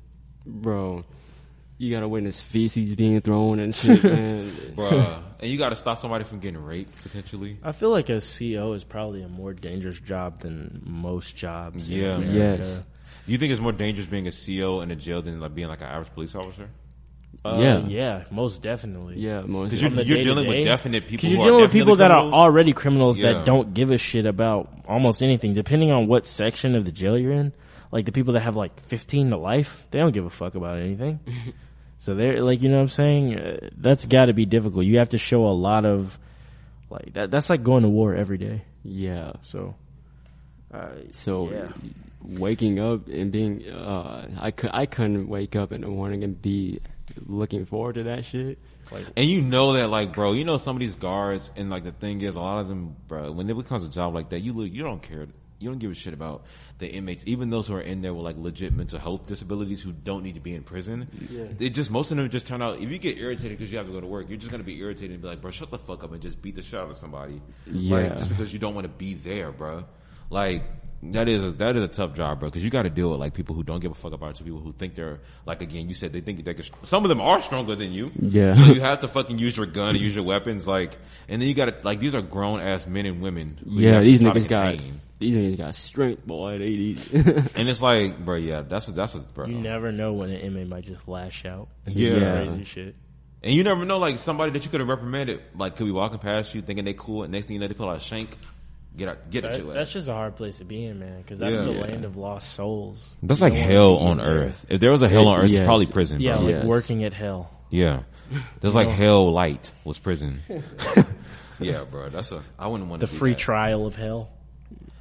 witness feces being thrown and shit, man. Bruh. And you got to stop somebody from getting raped, potentially. I feel like a CO is probably a more dangerous job than most jobs. in Yeah, man. America. Yes. You think it's more dangerous being a CO in a jail than like being like an average police officer? Yeah, most definitely. Yeah, most. Because On the you're dealing day-to-day? with definite people. Because you're who dealing are with people that definitely are already criminals Yeah. that don't give a shit about almost anything. Depending on what section of the jail you're in, like the people that have like 15 to life, they don't give a fuck about anything. So they're like, you know what I'm saying? That's got to be difficult. You have to show a lot of like that. That's like going to war every day. Yeah. So, So yeah. waking up and being, I couldn't wake up in the morning and be looking forward to that shit. And you know that, like, bro, you know some of these guards, and like the thing is, a lot of them, bro, when it becomes a job like that, you don't care, you don't give a shit about the inmates, even those who are in there with like legit mental health disabilities who don't need to be in prison. They just, most of them just turn out. If you get irritated because you have to go to work, you're just gonna be irritated and be like, bro, shut the fuck up and just beat the shit out of somebody. Yeah. Like, just because you don't want to be there, bro. Like. That is a tough job, bro, because you got to deal with like people who don't give a fuck about you, people who think they're like, again, you said they think they can. Some of them are stronger than you. Yeah. So you have to fucking use your gun and use your weapons, like, and then you got to like these are grown ass men and women. Who you Yeah, have to these try to niggas got strength, boy. and it's like, bro, yeah, that's a bro. You never know when an inmate might just lash out. And do Yeah. some crazy shit. And you never know, like somebody that you could have reprimanded, like could be walking past you thinking they cool, and next thing you know they pull out a shank. Get at your That's ass. just a hard place to be in, man, because that's Yeah. the Yeah. land of lost souls. That's You like don't wanna hell be on in there. earth. If there was a hell on earth, Yes. it's probably prison. Yeah, bro. like Yes. working at hell. Yeah. There's like hell light was prison. Yeah, bro. I wouldn't want The to be free that. trial of hell.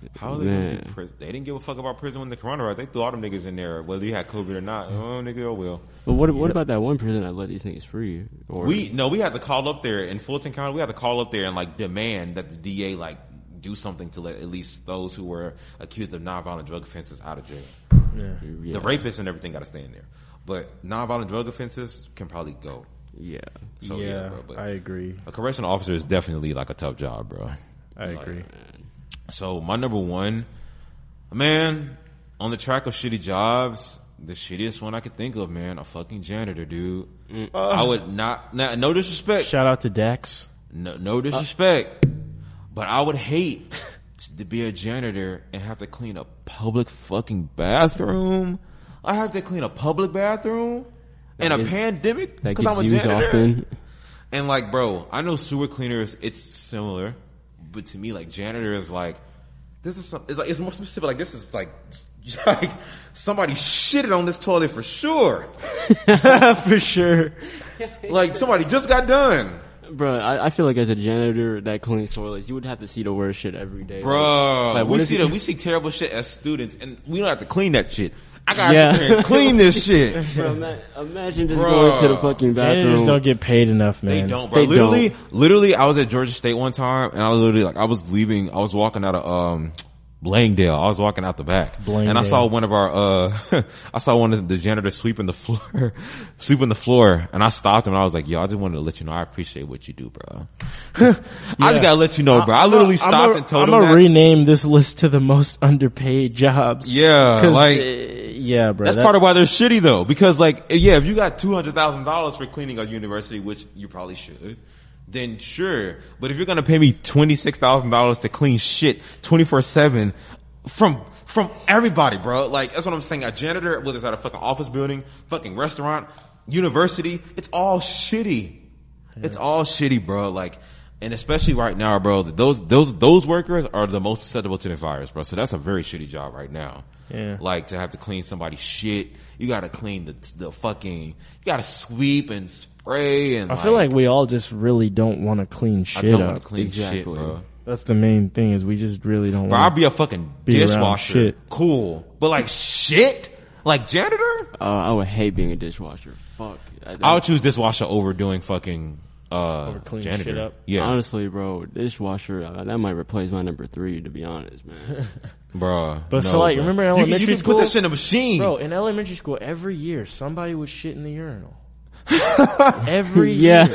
How are they gonna do prison? They didn't give a fuck about prison when the coronavirus. They threw all them niggas in there, whether you had COVID or not. Oh, nigga, oh well. But what about that one prison that let these niggas free? Or We had to call up there in Fulton County. We had to call up there and like demand that the DA like do something to let at least those who were accused of nonviolent drug offenses out of jail. Yeah. The rapists and everything got to stay in there, but nonviolent drug offenses can probably go. Yeah. So yeah, bro. But I agree. a correctional officer is definitely like a tough job, bro. I agree. So my number one, man, on the track of shitty jobs, the shittiest one I could think of, man, a fucking janitor, dude. I would not, no disrespect. Shout out to Dex. No disrespect. But I would hate to be a janitor and have to clean a public fucking bathroom. I have to clean a public bathroom in a pandemic That because I'm a gets used janitor. often. And like, bro, I know sewer cleaners, it's similar, but to me, like janitor is like, this is something. It's more specific. Like this is like somebody shitted on this toilet for sure. For sure. Like somebody just got done. Bro, I feel like as a janitor that cleans toilets, you would have to see the worst shit every day. Bro, Like, we see terrible shit as students, and we don't have to clean that shit. I gotta clean this shit. Bro, imagine just going to the fucking Janitors bathroom. don't get paid enough, man. They don't, bro. They Literally, I was at Georgia State one time, and I was leaving. I was walking out of Langdale. I was walking out the back, and I saw one of our I saw one of the janitors sweeping the floor, and I stopped him. And I was like, "Yo, I just wanted to let you know I appreciate what you do, bro." I just gotta let you know, bro. I literally stopped and told him I'm that. gonna rename this list to the most underpaid jobs. Yeah, 'Cause, like yeah, bro. that's part of why they're shitty though. Because like, yeah, if you got $200,000 for cleaning a university, which you probably should, then sure. But if you're gonna pay me $26,000 to clean shit 24/7 from everybody, bro, like that's what I'm saying. A janitor, whether it's at a fucking office building, fucking restaurant, university, it's all shitty. Yeah. It's all shitty, bro. Like, and especially right now, bro, those workers are the most susceptible to the virus, bro. So that's a very shitty job right now. Yeah. Like to have to clean somebody's shit. You gotta clean the fucking, you gotta sweep and spray and I feel like we all just really don't want to clean shit I don't up. want to clean shit, bro. That's the main thing is we just really don't Bro, want I'll be a fucking be around dishwasher. shit. Cool. But like shit? Like janitor? I would hate being a dishwasher. Fuck. I would choose dishwasher over doing fucking cleaning janitor. shit up. Yeah. Honestly, bro, dishwasher, that might replace my number 3, to be honest, man. Bro. But no, so like, bro. remember in you elementary can school? put that shit in a machine. Bro, in elementary school, every year somebody would shit in the urinal. Every year.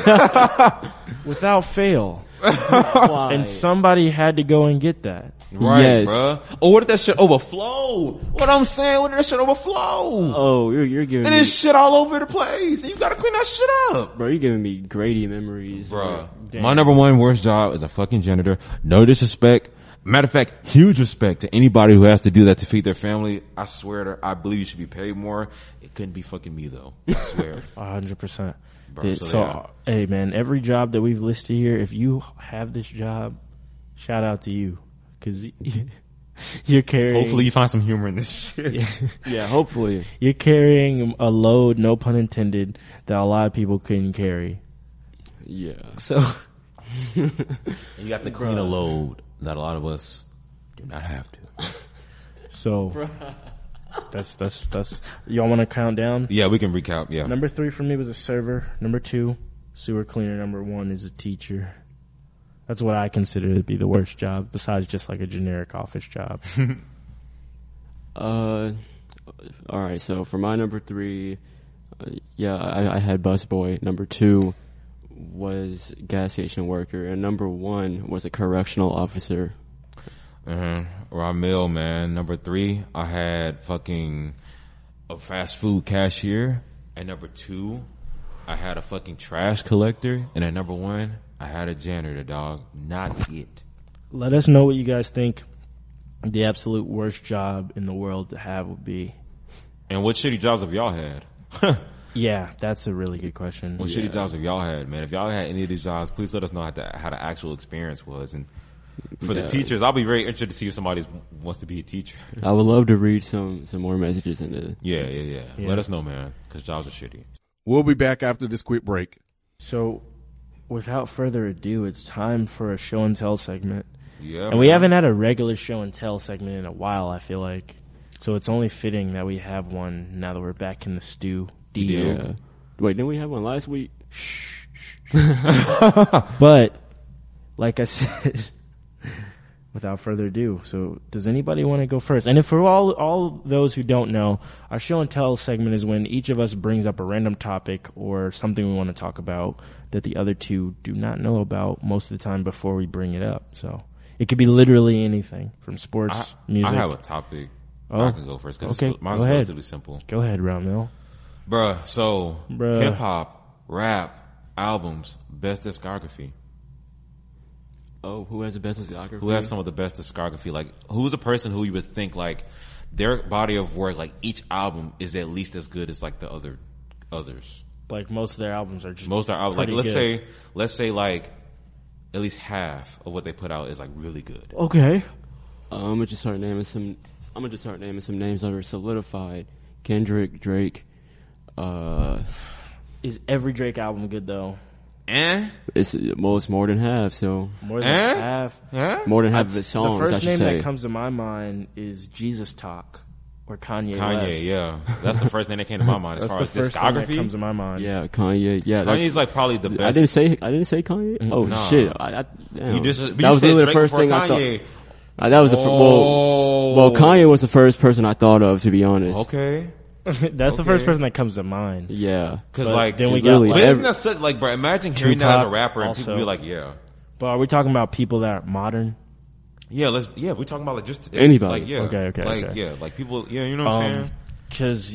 Without fail. Why? And somebody had to go and get that. Right, Yes. bro. Or what if that shit overflow? What I'm saying, what if that shit overflow? Oh, you're giving And me, there's shit all over the place. And you gotta clean that shit up. bro, you're giving me Grady memories. Bro, Damn. my number one worst job is a fucking janitor. No disrespect. Matter of fact, huge respect to anybody who has to do that to feed their family. I swear I believe you should be paid more. It couldn't be fucking me though. I swear. 100%. Bro, So, yeah. hey man, every job that we've listed here, if you have this job, shout out to you. Cause you're carrying. Hopefully you find some humor in this shit. Yeah, hopefully. You're carrying a load, no pun intended, that a lot of people couldn't carry. Yeah. So, You have to clean a load that a lot of us do not have to. so that's. Y'all want to count down? Yeah, we can recap. Yeah. Number 3 for me was a server. Number 2, sewer cleaner. Number 1 is a teacher. That's what I consider to be the worst job, besides just like a generic office job. All right. So for my number 3, I had busboy. Number 2 was gas station worker, and number 1 was a correctional officer. Ramil, man. Number 3, I had fucking a fast food cashier. And number 2, I had a fucking trash collector. And at number 1, I had a janitor, dog. Not it. Let us know what you guys think the absolute worst job in the world to have would be. And what shitty jobs have y'all had? Yeah, that's a really good question. What shitty jobs have y'all had, man? If y'all had any of these jobs, please let us know how the actual experience was. And for the teachers, I'll be very interested to see if somebody wants to be a teacher. I would love to read some more messages into. Yeah. Let us know, man, because jobs are shitty. We'll be back after this quick break. So, without further ado, it's time for a show and tell segment. Yeah, And we man. haven't had a regular show and tell segment in a while, I feel like. So it's only fitting that we have one now that we're back in the stew. Yeah. Wait, didn't we have one last week? But, like I said, without further ado, so does anybody want to go first? And if for all those who don't know, our show and tell segment is when each of us brings up a random topic or something we want to talk about that the other two do not know about most of the time before we bring it up. So it could be literally anything from sports, music. I have a topic. Oh. I can go first because Okay, mine's go ahead. relatively simple. Go ahead, Ramil. Bruh, so Bruh. hip hop, rap, albums, best discography. Oh, who has the best discography? Who has some of the best discography? Like, who's a person who you would think like their body of work, like each album is at least as good as like the others. Like most of their albums are just Most are out. Like pretty good. let's say like at least half of what they put out is like really good. Okay. I'm gonna just start naming some. I'm gonna just start naming some names that are solidified. Kendrick, Drake. Is every Drake album good though? It's more than half. So More than half. more than half of his The songs. I first should name say. that comes to my mind is Jesus Talk or Kanye West. Kanye, yeah, that's the first thing that came to my mind as That's far the as first thing that discography. comes to my mind. Yeah, Kanye. Yeah, Kanye's like probably the best. I didn't say Kanye. Oh Nah. shit! Damn. You just that you was said literally Drake the first before thing I thought. Kanye. That was the well, Kanye was the first person I thought of, to be honest. Okay, That's the first person that comes to mind. Yeah, because But like then we really- got but like, isn't that such like, bro? Imagine hearing that as a Tupac rapper and also. people be like, yeah. But are we talking about people that are modern? Yeah, we're talking about like just Anybody. Like, yeah. Okay, Like, okay. yeah, like people, yeah, you know what I'm saying? Cause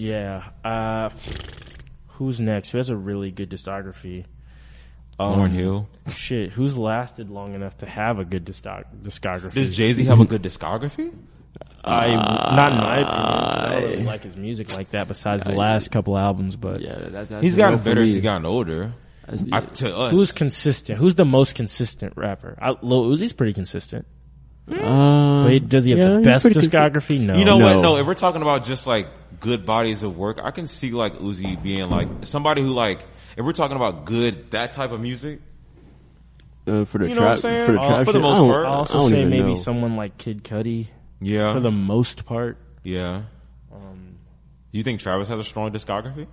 who's next? Who has a really good discography? Lauryn Hill. Shit, who's lasted long enough to have a good discography? Does Jay-Z have a good discography? Not in my opinion. I don't really like his music like that. Besides the last couple albums, but yeah. That's He's a gotten no for better as me. he's gotten older. To us. who's consistent? Who's the most consistent rapper? Lil Uzi's pretty consistent. But does he have the he's best pretty discography? No. You know No. what? No, if we're talking about just like good bodies of work, I can see like Uzi being like somebody who like, if we're talking about good, that type of music, for the You know trap, what I'm saying? for the trap For the shit, most I don't- part. I'll I also don't say even maybe know. someone like Kid Cudi yeah, for the most part. yeah. You think Travis has a strong discography?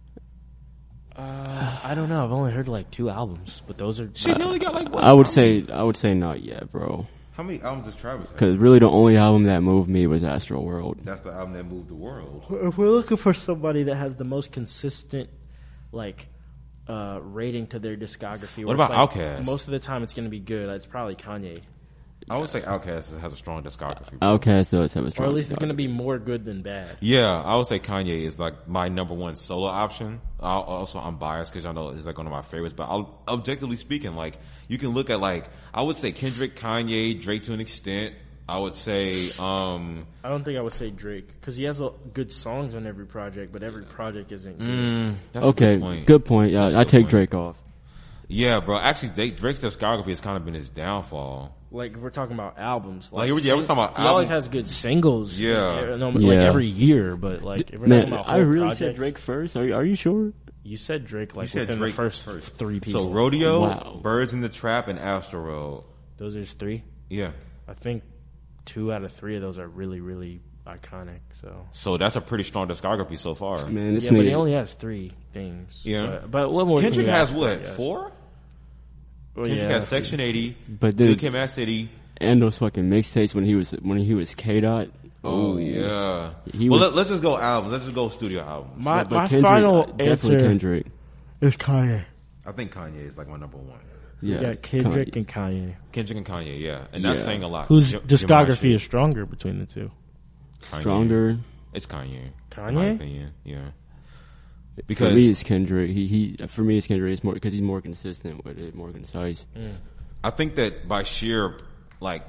I don't know. I've only heard like 2 albums, but those are Shit, he only got like what? I would say not yet, bro. How many albums does Travis have? Because really, the only album that moved me was Astro World. That's the album that moved the world. If we're looking for somebody that has the most consistent, like, rating to their discography, What where it's about like, Outkast? Most of the time, it's going to be good. It's probably Kanye, I would say Outkast has a strong discography. Outkast does have a or strong. at least it's going to discography. be more good than bad. Yeah, I would say Kanye is like my number one solo option. I'm biased because I know he's like one of my favorites, but objectively speaking, like you can look at like I would say Kendrick, Kanye, Drake to an extent. I would say I don't think I would say Drake because he has good songs on every project, but every project isn't good. that's a Okay, good point. good point. Yeah, That's a I good take point. Drake off. Yeah, bro. Actually, Drake's discography has kind of been his downfall. Like if we're talking about albums, Like, yeah, we're talking about he always album- has good singles. Yeah. like Yeah. every year, but like if we're talking Man, about I whole really projects, said Drake first. Are you sure? You said Drake like said within Drake the first first. 3 people. So Rodeo, Wow. Birds in the Trap, and Astro Road. Those are just 3. Yeah. I think 2 out of 3 of those are really, really iconic. So So that's a pretty strong discography so far. Man, this yeah, but he nigga. only has 3 things. Yeah. but what more? can Kendrick you has ask for, what? I guess? 4? Well, Kendrick yeah, has Section 80. But Good dude, Kid, Mad City. and those fucking mixtapes when he was K Dot. Oh yeah. He Well, was- let's just go albums. Let's just go studio albums. My But final definitely answer Kendrick. is Kanye. I think Kanye is like my number one. Yeah, Yeah, Kendrick Kanye. and Kanye. Kendrick and Kanye, yeah, and that's Yeah. saying a lot. Whose Gemini discography shit. is stronger between the 2? Kanye. Stronger. It's Kanye. Kanye? In my opinion, yeah. For Because me, it's Kendrick. For me, it's Kendrick. It's more because he's more consistent with it, more concise. I think that by sheer like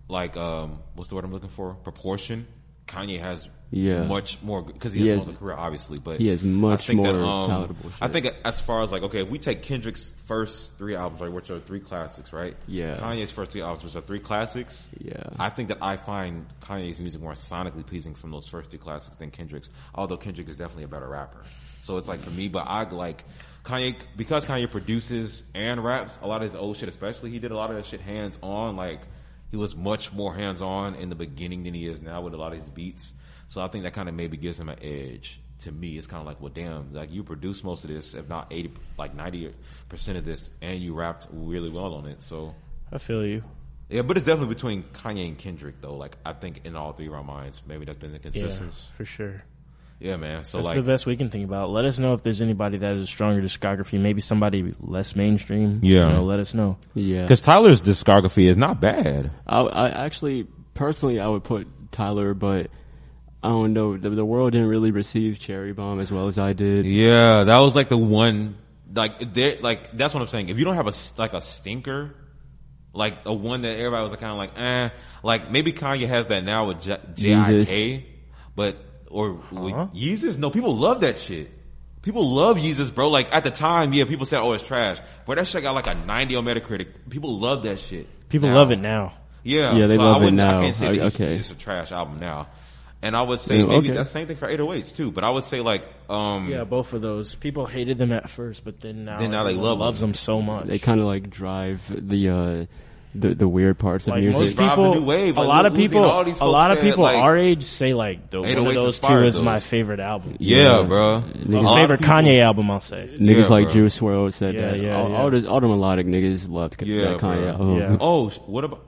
what's the word I'm looking for? Proportion. Kanye has Yeah. much more because He he has has- a career, obviously. But he has much I think more that, palatable I shit. think as far as like okay, if we take Kendrick's first 3 albums, right, which are 3 classics, right? Yeah. Kanye's first 3 albums, which are 3 classics. Yeah. I think that I find Kanye's music more sonically pleasing from those first 3 classics than Kendrick's. Although Kendrick is definitely a better rapper. So it's like for me, but I like Kanye because Kanye produces and raps a lot of his old shit. Especially he did a lot of that shit hands on. Like he was much more hands on in the beginning than he is now with a lot of his beats. So I think that kind of maybe gives him an edge. To me, it's kind of like, well, damn, like you produced most of this, if not 80, like 90% of this, and you rapped really well on it. So I feel you. yeah, but it's definitely between Kanye and Kendrick, though. Like I think in all three of our minds, maybe that's been the Yeah, consistency. for sure. Yeah, man. So That's like, the best we can think about. Let us know if there's anybody that has a stronger discography. Maybe somebody less mainstream. Yeah. You know, let us know. Yeah. because Tyler's discography is not bad. I actually, personally, I would put Tyler, but I don't know. The world didn't really receive Cherry Bomb as well as I did. Yeah, that was like the one. Like, that's what I'm saying. If you don't have a stinker, like a one that everybody was kind of like, like maybe Kanye has that now with J.I.K., but or with Yeezus. No, people love that shit. People love Yeezus, bro. Like at the time, yeah, people said, "Oh, it's trash," but that shit got like a 90 on Metacritic. People love that shit. People love it now. Yeah, Yeah, they so love it I now. can't say that Okay. it's a trash album now. And I would say maybe that's the same thing for 808s too. But I would say like, Yeah, both of those. People hated them at first, but then now they everyone love loves them so much. They kind of like drive the weird parts of Like music. most Drive the people, new wave, a like lot of Lil Uzi people, and all these a folks lot of said, people like, our age say like one of 808s those two inspired is my those. favorite album. yeah, bro. My favorite Kanye album, I'll say. Niggas Yeah, like bro. Juice WRLD said Yeah, that. yeah, all yeah. the melodic niggas loved Yeah, that Kanye bro. album. Yeah. Oh, what about?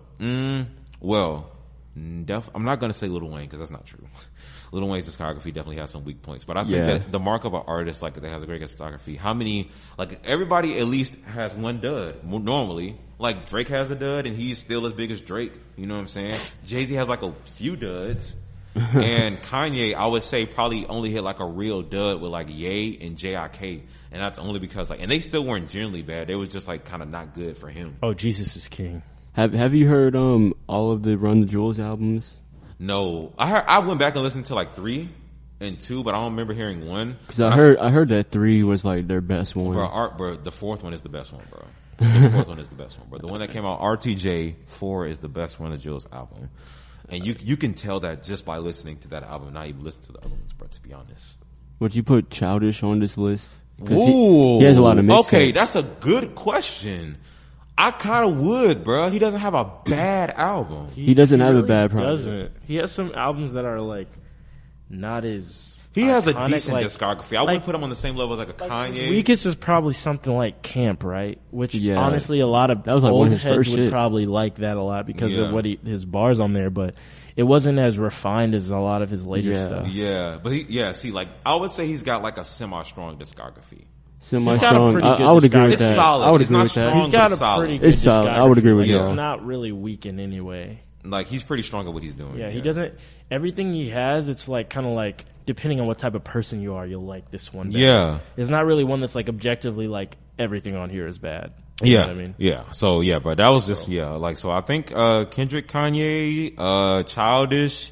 Well, I'm not gonna say Lil Wayne because that's not true. Lil Wayne's discography definitely has some weak points, but I think Yeah. that the mark of an artist like that has a great discography. How many? Like everybody at least has one dud normally. Like Drake has a dud, and he's still as big as Drake. You know what I'm saying? Jay-Z has like a few duds. And Kanye, I would say probably only hit like a real dud with like Ye and J.I.K. And that's only because like, and they still weren't generally bad. They was just like kind of not good for him. Oh, Jesus is King. Have you heard all of the Run the Jewels albums? No, I went back and listened to like 3 and 2, but I don't remember hearing 1. Because I heard that 3 was like their best one. Bro, the 4th one is the best one, bro. The 4th one is the best one, bro. The one that came out, RTJ 4 is the best Run the Jewels album. And you can tell that just by listening to that album, not even listen to the other ones, bro, to be honest. Would you put Childish on this list? 'Cause Ooh. he has a lot of mixtapes. Okay, that's a good question. I kind of would, bro. He doesn't have a bad album. He doesn't have a bad project. Doesn't. He has some albums that are like not as. He has a iconic, decent like- discography. I wouldn't put him on the same level as like a Kanye. Weakest is probably something like Camp, right? Which Yeah. honestly, a lot of That was like old one of his heads first would shit. probably like that a lot because Yeah. of what his bars on there. But it wasn't as refined as a lot of his later Yeah. stuff. Yeah, but see, like I would say he's got like a semi-strong discography. He's got a Semi-strong. pretty good I would agree with It's that. solid. I would It's agree not with that. strong. He's got It's a solid. pretty good It's solid. I would agree with discography. that. It's not really weak in any way. Like he's pretty strong at what he's doing. Yeah, he doesn't. Everything he has, it's like kind of like depending on what type of person you are, you'll like this one better. Yeah. It's not really one that's like objectively like everything on here is bad. You know Yeah, what I mean? yeah. So yeah, but that was just like so. I think Kendrick, Kanye, Childish,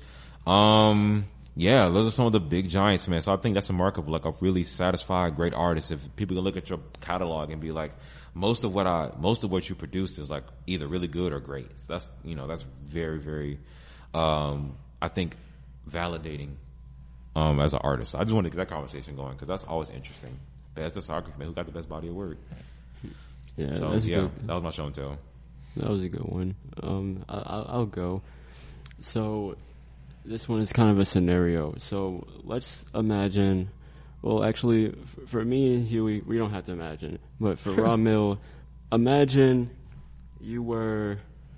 yeah, those are some of the big giants, man. So I think that's a mark of like a really satisfied, great artist. If people can look at your catalog and be like, most of what you produced is like either really good or great. That's that's very, very, I think, validating as an artist. I just want to get that conversation going because that's always interesting. Best discography, man. Who got the best body of work? Yeah, So that's yeah, good. that was my show and tell. That was a good one. I'll go. So this one is kind of a scenario. So let's imagine. Well, actually, for me and Huey, we don't have to imagine. But for Raw Mill, imagine you were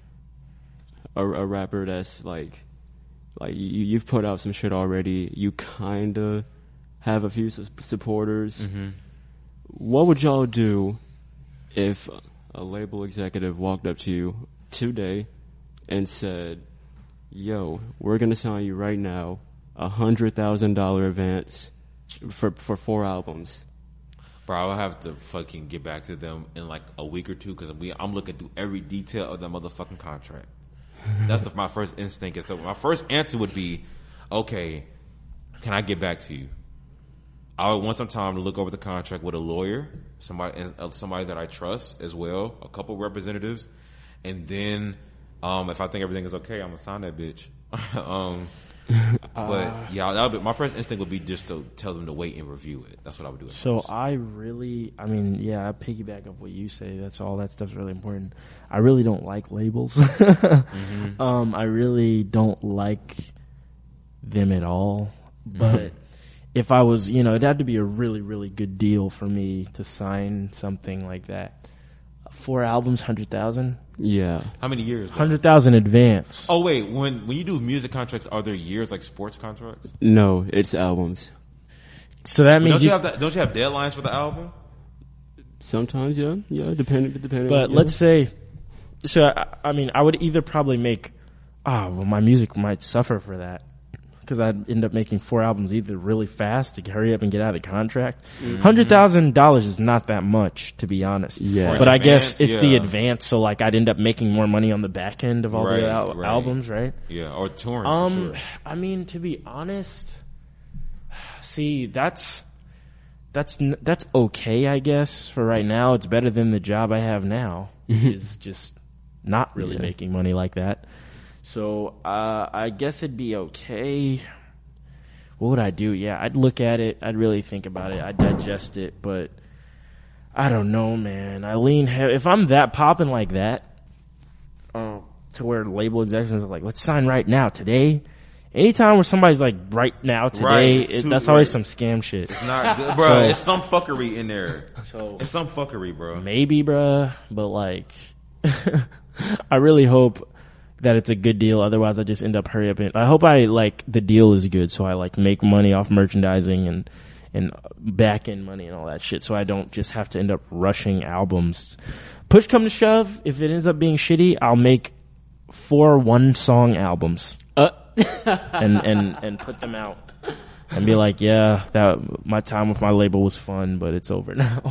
a rapper that's like you've put out some shit already. You kind of have a few supporters. Mm-hmm. What would y'all do if a label executive walked up to you today and said, "Yo, we're gonna sign you right now, $100,000 advance for 4 albums"? Bro, I'll have to fucking get back to them in like a week or two because I'm looking through every detail of that motherfucking contract. That's my first instinct. Is my first answer would be, okay, can I get back to you? I would want some time to look over the contract with a lawyer, somebody that I trust as well, a couple representatives, and then if I think everything is okay, I'm gonna sign that bitch. But yeah, that would be, my first instinct would be just to tell them to wait and review it. That's what I would do. So I piggyback up what you say. That's all. That stuff's really important. I really don't like labels. I really don't like them at all. But if I was, it'd have to be a really, really good deal for me to sign something like that. 4 albums, 100,000. Yeah. How many years? 100,000 advance. Oh wait, when you do music contracts, are there years like sports contracts? No, it's albums. So that means Don't you have deadlines for the album? Sometimes, yeah, depending. But yeah. let's say, so I would either probably make, my music might suffer for that. Because I'd end up making 4 albums either really fast to hurry up and get out of the contract. $100,000 is not that much, to be honest. Yeah. But I guess advance, it's the advance, so like I'd end up making more money on the back end of all the albums, right? Yeah, or touring. For sure. I mean, to be honest, see, that's okay, I guess. For right now, it's better than the job I have now, which is just not really making money like that. So I guess it'd be okay. What would I do? Yeah, I'd look at it. I'd really think about it. I'd digest it. But I don't know, man. I lean heavy. If I'm that popping like that, to where label executives are like, let's sign right now, today. Anytime where somebody's like, right now, today, that's always some scam shit. It's not good, bro. It's some fuckery in there. So It's some fuckery, bro. maybe, bruh, but like, I really hope that it's a good deal. Otherwise, I just end up hurry up. I hope the deal is good, so I like make money off merchandising and back end money and all that shit. So I don't just have to end up rushing albums. Push come to shove, if it ends up being shitty, I'll make 4 1-song albums and put them out and be like, yeah, that my time with my label was fun, but it's over now.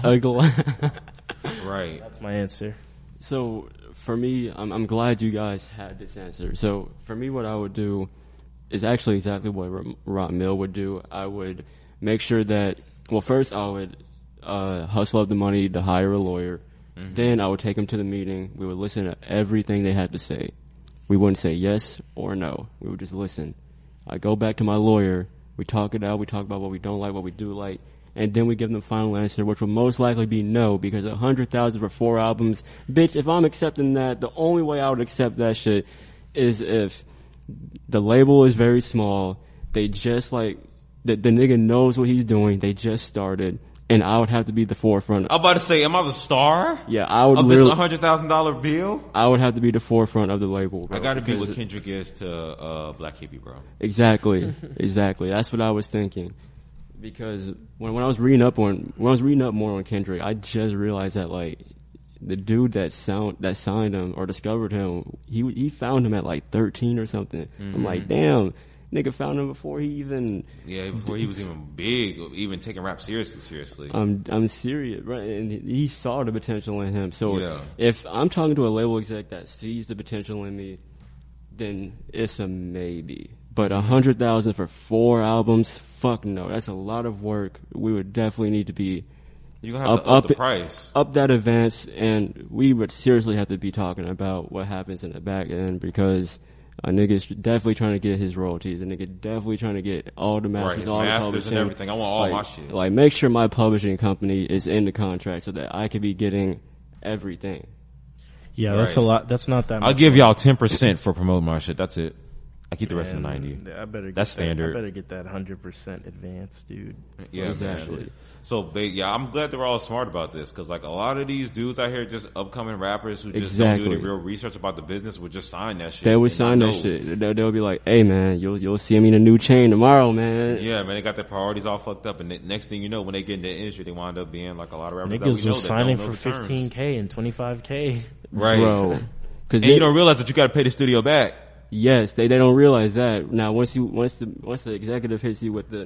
Right. That's my answer. So for me, I'm glad you guys had this answer. So for me, what I would do is actually exactly what Rock Mill would do. I would make sure that, well, first I would hustle up the money to hire a lawyer. Then I would take them to the meeting. We would listen to everything they had to say. We wouldn't say yes or no. We would just listen. I go back to my lawyer. We talk it out. We talk about what we don't like, what we do like. And then we give them the final answer, which will most likely be no, because 100,000 for 4 albums, bitch. If I'm accepting that, the only way I would accept that shit is if the label is very small. They just the nigga knows what he's doing. They just started, and I would have to be the forefront. I'm about to say, am I the star? Yeah, I would of this $100,000 bill. I would have to be the forefront of the label. Bro, I got to be what Kendrick is to Black Hippie, bro. Exactly. That's what I was thinking. Because when I was reading up more on Kendrick, I just realized that the dude that signed him or discovered him, he found him at 13 or something. I'm like, damn, nigga found him before he even before he was even big, even taking rap seriously. I'm serious, right? And he saw the potential in him. So yeah. If I'm talking to a label exec that sees the potential in me, then it's a maybe. But 100,000 for 4 albums, fuck no. That's a lot of work. We would definitely need to be You're gonna have to up the price. Up that advance, and we would seriously have to be talking about what happens in the back end, because a nigga's definitely trying to get his royalties. A nigga definitely trying to get all the masters, his all masters the publishing. and everything. I want all my shit. Make sure my publishing company is in the contract so that I could be getting everything. Yeah, that's a lot. That's not that much. I'll give y'all 10% for promoting my shit. That's it. I keep the rest of the 90. That's standard. I better get that 100% advance, dude. Yeah, exactly. Man. So, I'm glad they're all smart about this, because a lot of these dudes out here, just upcoming rappers who just don't do any real research about the business, would just sign that shit. They would sign that shit. They'll be like, "Hey, man, you'll see me in a new chain tomorrow, man." Yeah, man, they got their priorities all fucked up, and next thing you know, when they get in the industry, they wind up being like a lot of rappers Niggas that we know was signing that don't for know the terms. $15K and $25K, right, bro? And you don't realize that you got to pay the studio back. Yes, they don't realize that. Now, once the executive hits you with the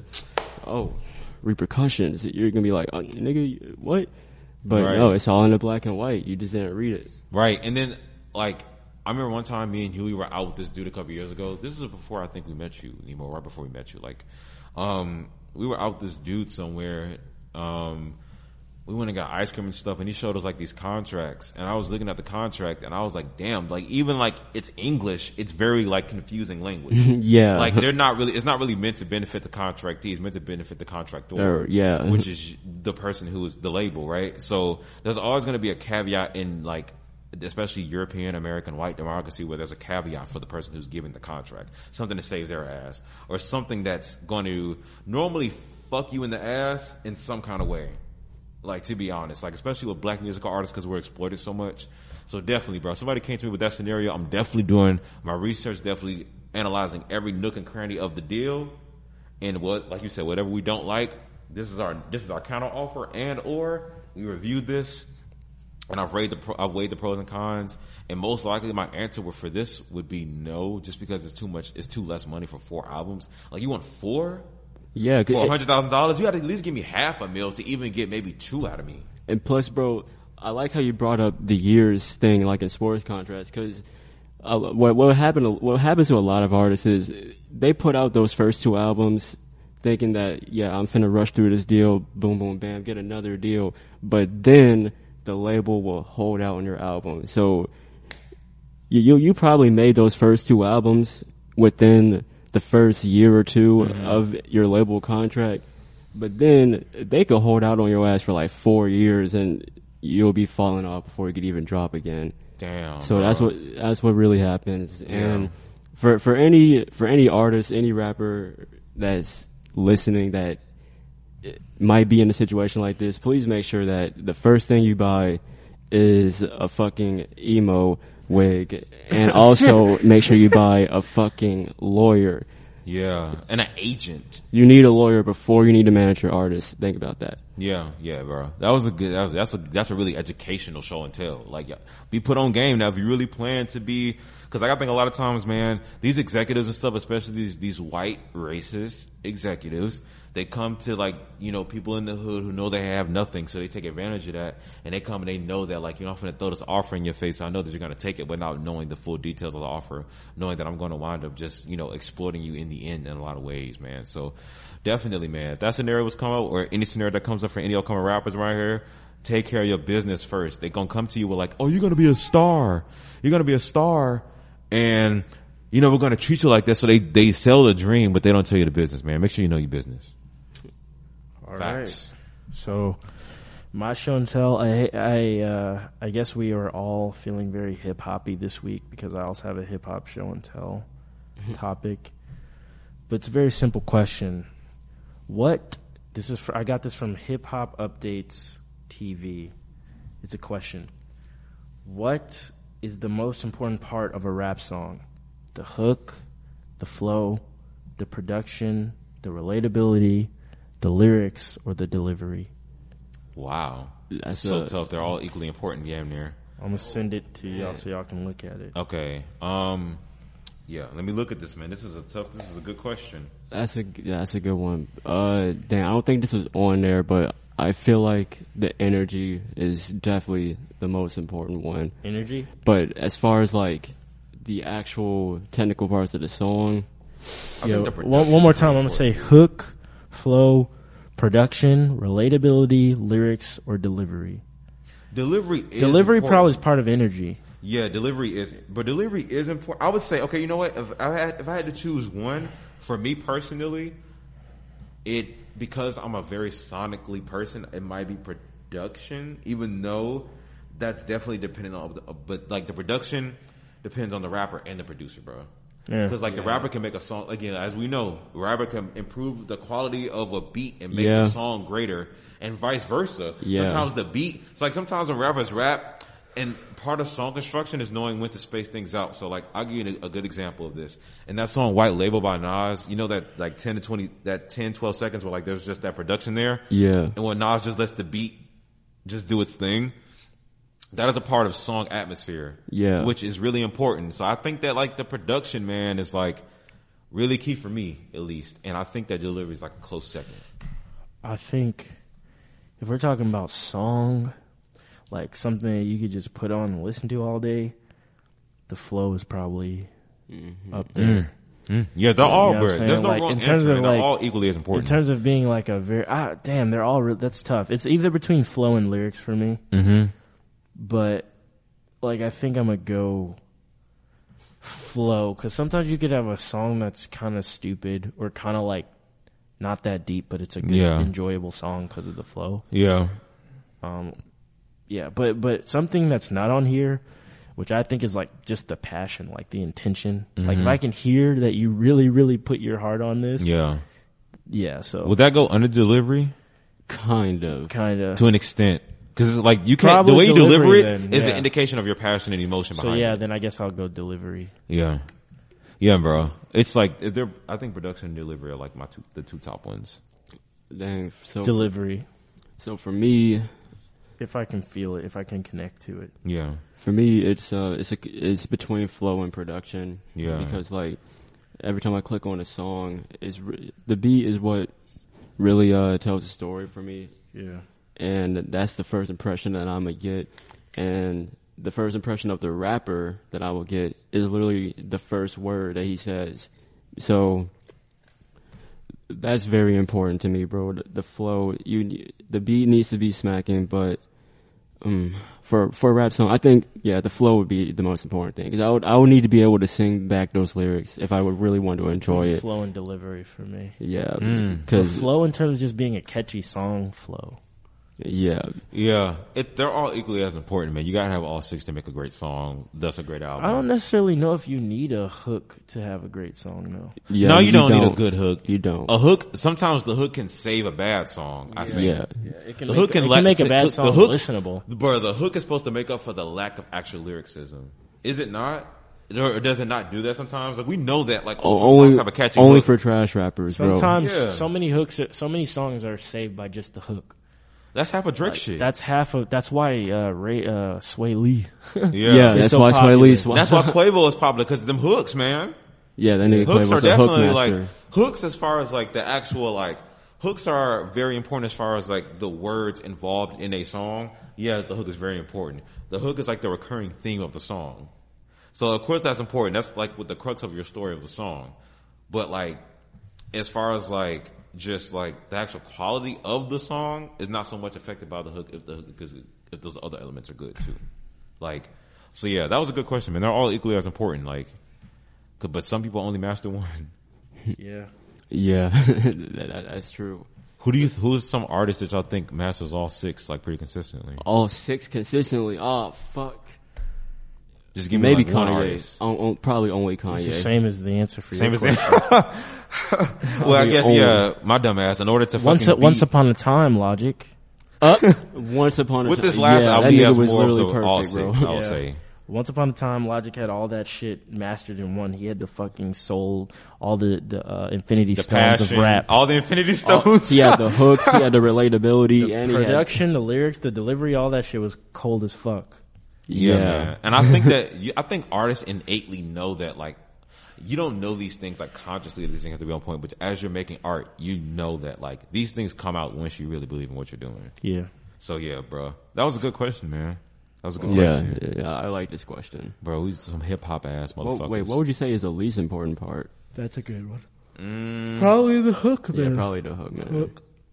repercussions, you're gonna be like, nigga, what? But no, it's all in the black and white. You just didn't read it. Right. And then, I remember one time me and Huey were out with this dude a couple years ago. This is before I think we met you, Nemo, right before we met you. We were out with this dude somewhere, we went and got ice cream and stuff, and he showed us like these contracts, and I was looking at the contract, and I was like, damn, like even like it's English, it's very like confusing language. Yeah. Like it's not really meant to benefit the contractee, it's meant to benefit the contractor, Yeah. which is the person who is the label, right? So there's always going to be a caveat in like, especially European, American, white democracy, where there's a caveat for the person who's giving the contract. Something to save their ass. Or something that's going to normally fuck you in the ass in some kind of way. Like, to be honest. Like, especially with black musical artists because we're exploited so much. So definitely, bro. Somebody came to me with that scenario. I'm definitely doing my research, definitely analyzing every nook and cranny of the deal. And what, like you said, whatever we don't like, this is our counter offer, and or we reviewed this. And I've weighed the pros and cons, and most likely my answer for this would be no, just because it's too less money for 4 albums. Like, you want 4? Yeah. For $100,000, you got to at least give me $500,000 to even get maybe 2 out of me. And plus, bro, I like how you brought up the years thing, like in sports contracts, because what happens to a lot of artists is they put out those first 2 albums thinking that, yeah, I'm finna rush through this deal, boom, boom, bam, get another deal, but then the label will hold out on your album. So you probably made those first 2 albums within the first year or 2 of your label contract, but then they could hold out on your ass for like 4 years and you'll be falling off before you could even drop again. Damn. So bro. that's what really happens. And for any artist, any rapper that's listening that might be in a situation like this, please make sure that the first thing you buy is a fucking emo wig, and also make sure you buy a fucking lawyer. Yeah, and an agent. You need a lawyer before you need to manage your artist. Think about that. Yeah, bro. That's a really educational show and tell. Like, be put on game now if you really plan to be. Because I think a lot of times, man, these executives and stuff, especially these white racist executives, they come to, like, you know, people in the hood who know they have nothing, so they take advantage of that, and they come and they know that, like, you're not going to throw this offer in your face, so I know that you're going to take it, but not knowing the full details of the offer, knowing that I'm going to wind up just, you know, exploiting you in the end in a lot of ways, man. So definitely, man, if that scenario was come up, or any scenario that comes up for any upcoming rappers around here, take care of your business first. They're going to come to you with, like, oh, you're going to be a star. You're going to be a star. And, you know, we're going to treat you like this. So they sell the dream, but they don't tell you the business, man. Make sure you know your business. All Facts. right. So my show and tell, I guess we are all feeling very hip hoppy this week because I also have a hip hop show and tell topic. But it's a very simple question. I got this from Hip Hop Updates TV. It's a question. What is the most important part of a rap song? The hook, the flow, the production, the relatability, the lyrics, or the delivery? Wow. That's so tough. They're all equally important, damn near. I'm going to send it to y'all so y'all can look at it. Okay. Yeah, let me look at this, man. This is a good question. That's a good one. Damn, I don't think this is on there, but I feel like the energy is definitely the most important one. Energy? But as far as like the actual technical parts of the song, one more time, I'm going to say hook, flow, production, relatability, lyrics, or delivery. Delivery probably is part of energy. Yeah, delivery is important. I would say, okay, you know what? If I had to choose one, for me personally, because I'm a very sonically person, it might be production, even though that's definitely dependent on, but like the production depends on the rapper and the producer, bro. Because the rapper can make a song, again, as we know, the rapper can improve the quality of a beat and make the song greater, and vice versa. Yeah. Sometimes the beat, it's like sometimes when rappers rap, and part of song construction is knowing when to space things out. So, like, I'll give you a good example of this. In that song, White Label by Nas, you know that, like, 10, 12 seconds where, like, there's just that production there? Yeah. And when Nas just lets the beat just do its thing, that is a part of song atmosphere. Yeah. Which is really important. So I think that, like, the production, man, is, like, really key for me, at least. And I think that delivery is, like, a close second. I think if we're talking about song, like something that you could just put on and listen to all day, the flow is probably up there. Yeah, they're all, You know what bro. I'm saying? There's no Like, wrong in terms answer. of, Man. They're like- all equally as In important. terms of being like a very damn, they're all that's tough. It's either between flow and lyrics for me, Mm-hmm. but like I think I'm gonna go flow because sometimes you could have a song that's kind of stupid or kind of like not that deep, but it's a good, Yeah. enjoyable song because of the flow. Yeah. Yeah, but something that's not on here, which I think is like just the passion, like the intention. Like if I can hear that you really, really put your heart on this, Yeah. yeah. So Would that go under delivery Kind of. kind of. to an extent? Because like you can't, Probably the way you deliver delivery it then, is yeah. an indication of your passion and emotion So behind yeah, it. then I guess I'll go delivery. Yeah. Yeah, bro. It's like I think production and delivery are like the two top ones. Dang. Delivery. So for me, If I can feel it, if I can connect to it. Yeah. For me, it's between flow and production. Yeah. Because like every time I click on a song, the beat is what really tells the story for me, Yeah. and that's the first impression that I'm gonna get. And the first impression of the rapper that I will get is literally the first word that he says. So that's very important to me, bro. The flow, the beat needs to be smacking, but for a rap song, I think the flow would be the most important thing, because I would need to be able to sing back those lyrics if I would really want to enjoy it. Flow and delivery for me. Yeah, But because flow in terms of just being a catchy song flow. yeah, Yeah. They're all equally as important, man. You gotta have all six to make a great song. That's a great album. I don't necessarily know if you need a hook to have a great song though. yeah. No, you don't need a good hook. You don't. A hook, sometimes the hook can save a bad song, I think. Yeah, It can The make, hook can it can make a the bad song hook- listenable. Bro, the hook is supposed to make up for the lack of actual lyricism. Is it not? Or does it not do that sometimes? Like we know that like some songs have a catchy only hook. for trash rappers, bro. Sometimes Yeah. so many songs are saved by just the hook. That's half a Drake shit. That's that's why Sway Lee. Yeah, It's that's so why Sway popular. Lee. That's why Quavo is popular, because them hooks, man. Yeah, that nigga Hooks are Quavo's a hook definitely master. like hooks as far as like the actual like hooks are very important as far as like the words involved in a song. Yeah, the hook is very important. The hook is like the recurring theme of the song. So of course that's important. That's like with the crux of your story of the song. But like as far as like just like the actual quality of the song is not so much affected by the hook if those other elements are good too. Like so yeah, that was a good question, man. They're all equally as important. Like but some people only master one. Yeah. Yeah, that's true. Who's some artist that y'all think masters all six like pretty consistently? All six consistently. Oh fuck. Just give me Maybe like one Kanye. artist. Probably only Kanye. It's the same as the answer for Same your as question. that. Well, I guess only. yeah, my dumb ass. In order to Once fucking upon a time, Logic. Once upon a with time. this last yeah, album, that he nigga has was more of literally the all perfect, bro. six. I would Yeah. say. Once upon a time, Logic had all that shit mastered in one. He had the fucking soul, all the infinity The stones passion, of rap. all the Infinity Stones. He had the hooks, he had the relatability, and he had Production, the lyrics, the delivery, all that shit was cold as fuck. Yeah, man. And I think that I think artists innately know that. Like, you don't know these things like consciously. These things have to be on point. But as you're making art, you know that like these things come out once you really believe in what you're doing. Yeah. So yeah, bro, that was a good question, man. That was a good Yeah, question, yeah, I like this question. bro. We some hip hop ass motherfuckers. Wait, what would you say is the least important part? That's a good one. Probably the hook, Yeah, man. probably the hook, man.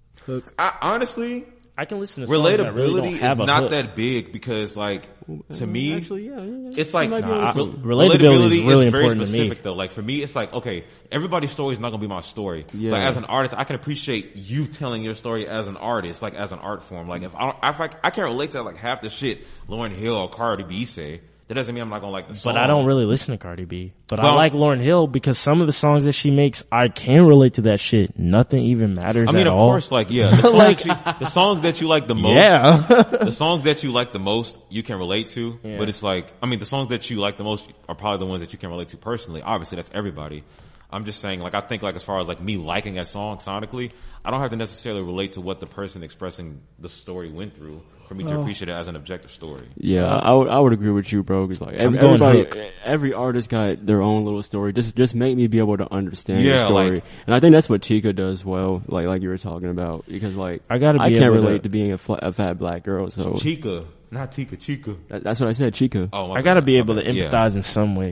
honestly, I can listen to songs that really don't relatability have is a not hook. that big because, like, to me, Actually, yeah, it's like might be Nah, honest. relatability is really very important to me. specific though. Like for me, it's like okay, everybody's story is not gonna be my story. Yeah. Like as an artist, I can appreciate you telling your story as an artist, like as an art form. Like if I can't relate to like half the shit Lauryn Hill or Cardi B say, that doesn't mean I'm not gonna like the song. But I don't really listen to Cardi B. But I Well- like Lauryn Hill because some of the songs that she makes, I can relate to that shit. Nothing even matters I mean, at of all. course, like yeah, the songs that you like the most. Yeah. The songs that you like the most, you can relate to. Yeah. But it's like, I mean, the songs that you like the most are probably the ones that you can relate to personally. Obviously, that's everybody. I'm just saying, like, I think, like, as far as, like, me liking a song sonically, I don't have to necessarily relate to what the person expressing the story went through for me to appreciate it as an objective story. Yeah, I would agree with you, bro. Cause like I'm going every artist got their own little story. Just make me be able to understand Yeah, the story, like- and I think that's what Chica does well. Like you were talking about, because like I gotta be I can't able to- relate to being a fat black girl. So Chica. Not Tika, Chica. that's what I said, Chica. Oh, my I gotta bad. be able to Okay, yeah. empathize in some way.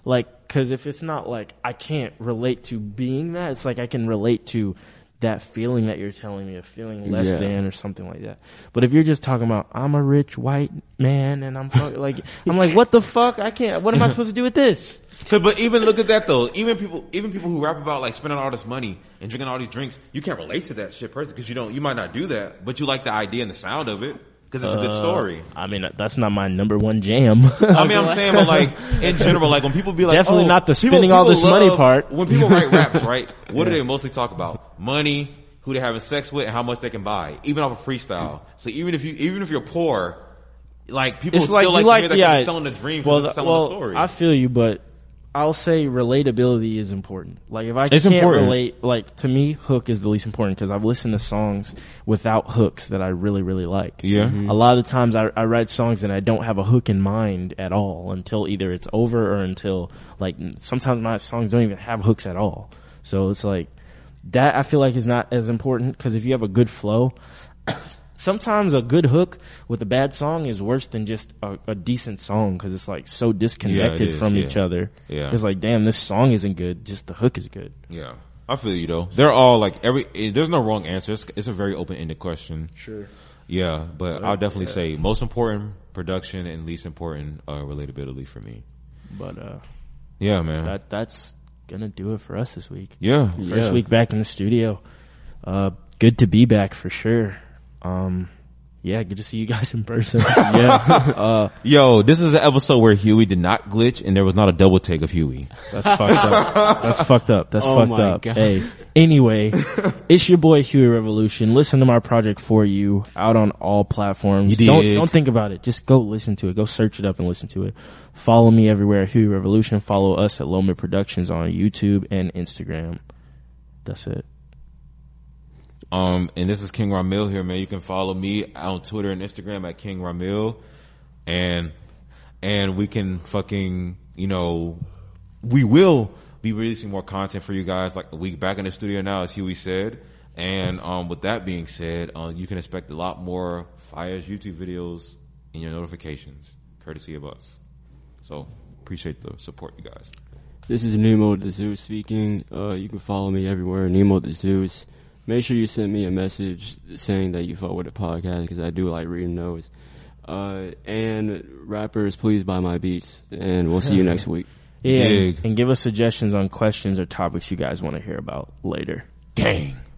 Like, cause if it's not like, I can't relate to being that, it's like I can relate to that feeling that you're telling me, of feeling less than or something like that. But if you're just talking about, I'm a rich white man and I'm like, what the fuck? What am I supposed to do with this? So, but even look at that though. Even people who rap about like spending all this money and drinking all these drinks, you can't relate to that shit personally because you might not do that, but you like the idea and the sound of it because it's a good story. I mean, that's not my number one jam. I mean, I'm saying, but like in general, like when people be like, definitely not the spending all this money part. When people write raps, right? What do they mostly talk about? Money, who they're having sex with, and how much they can buy, even off a freestyle. So even if you're poor, like people It's still like, like you to hear that yeah, you're selling the dream for selling the story. I feel you, but I'll say relatability is important. Like if I It's can't important. relate, like to me, hook is the least important because I've listened to songs without hooks that I really, really like. Yeah. A lot of the times I write songs and I don't have a hook in mind at all until either it's over or until like sometimes my songs don't even have hooks at all. So it's like that I feel like is not as important because if you have a good flow, sometimes a good hook with a bad song is worse than just a decent song because it's like so disconnected from each other. Yeah. It's like, damn, this song isn't good. Just the hook is good. Yeah. I feel you though. They're all like there's no wrong answer. It's a very open-ended question. Sure. Yeah, but I'll definitely say most important production and least important relatability for me. But Yeah, man. that's gonna do it for us this week. Yeah. First week back in the studio. Good to be back for sure. Yeah, good to see you guys in person. Yeah. Yo, this is an episode where Huey did not glitch and there was not a double take of Huey. That's fucked up. That's fucked up. That's Oh fucked my up. God. Hey, anyway, it's your boy Huey Revolution. Listen to my project For You out on all platforms. You dig. Don't think about it. Just go listen to it. Go search it up and listen to it. Follow me everywhere, Huey Revolution. Follow us at Low Mid Productions on YouTube and Instagram. That's it. And this is King Ramil here, man. You can follow me on Twitter and Instagram at King Ramil. And we can fucking, we will be releasing more content for you guys like a week back in the studio now, as Huey said. And, with that being said, you can expect a lot more Fire's YouTube videos in your notifications, courtesy of us. So appreciate the support, you guys. This is Nemo the Zeus speaking. You can follow me everywhere, Nemo the Zeus. Make sure you send me a message saying that you fuck with the podcast because I do like reading those. And rappers, please buy my beats, and we'll see you next week. Yeah, Dig. and give us suggestions on questions or topics you guys want to hear about later. Gang.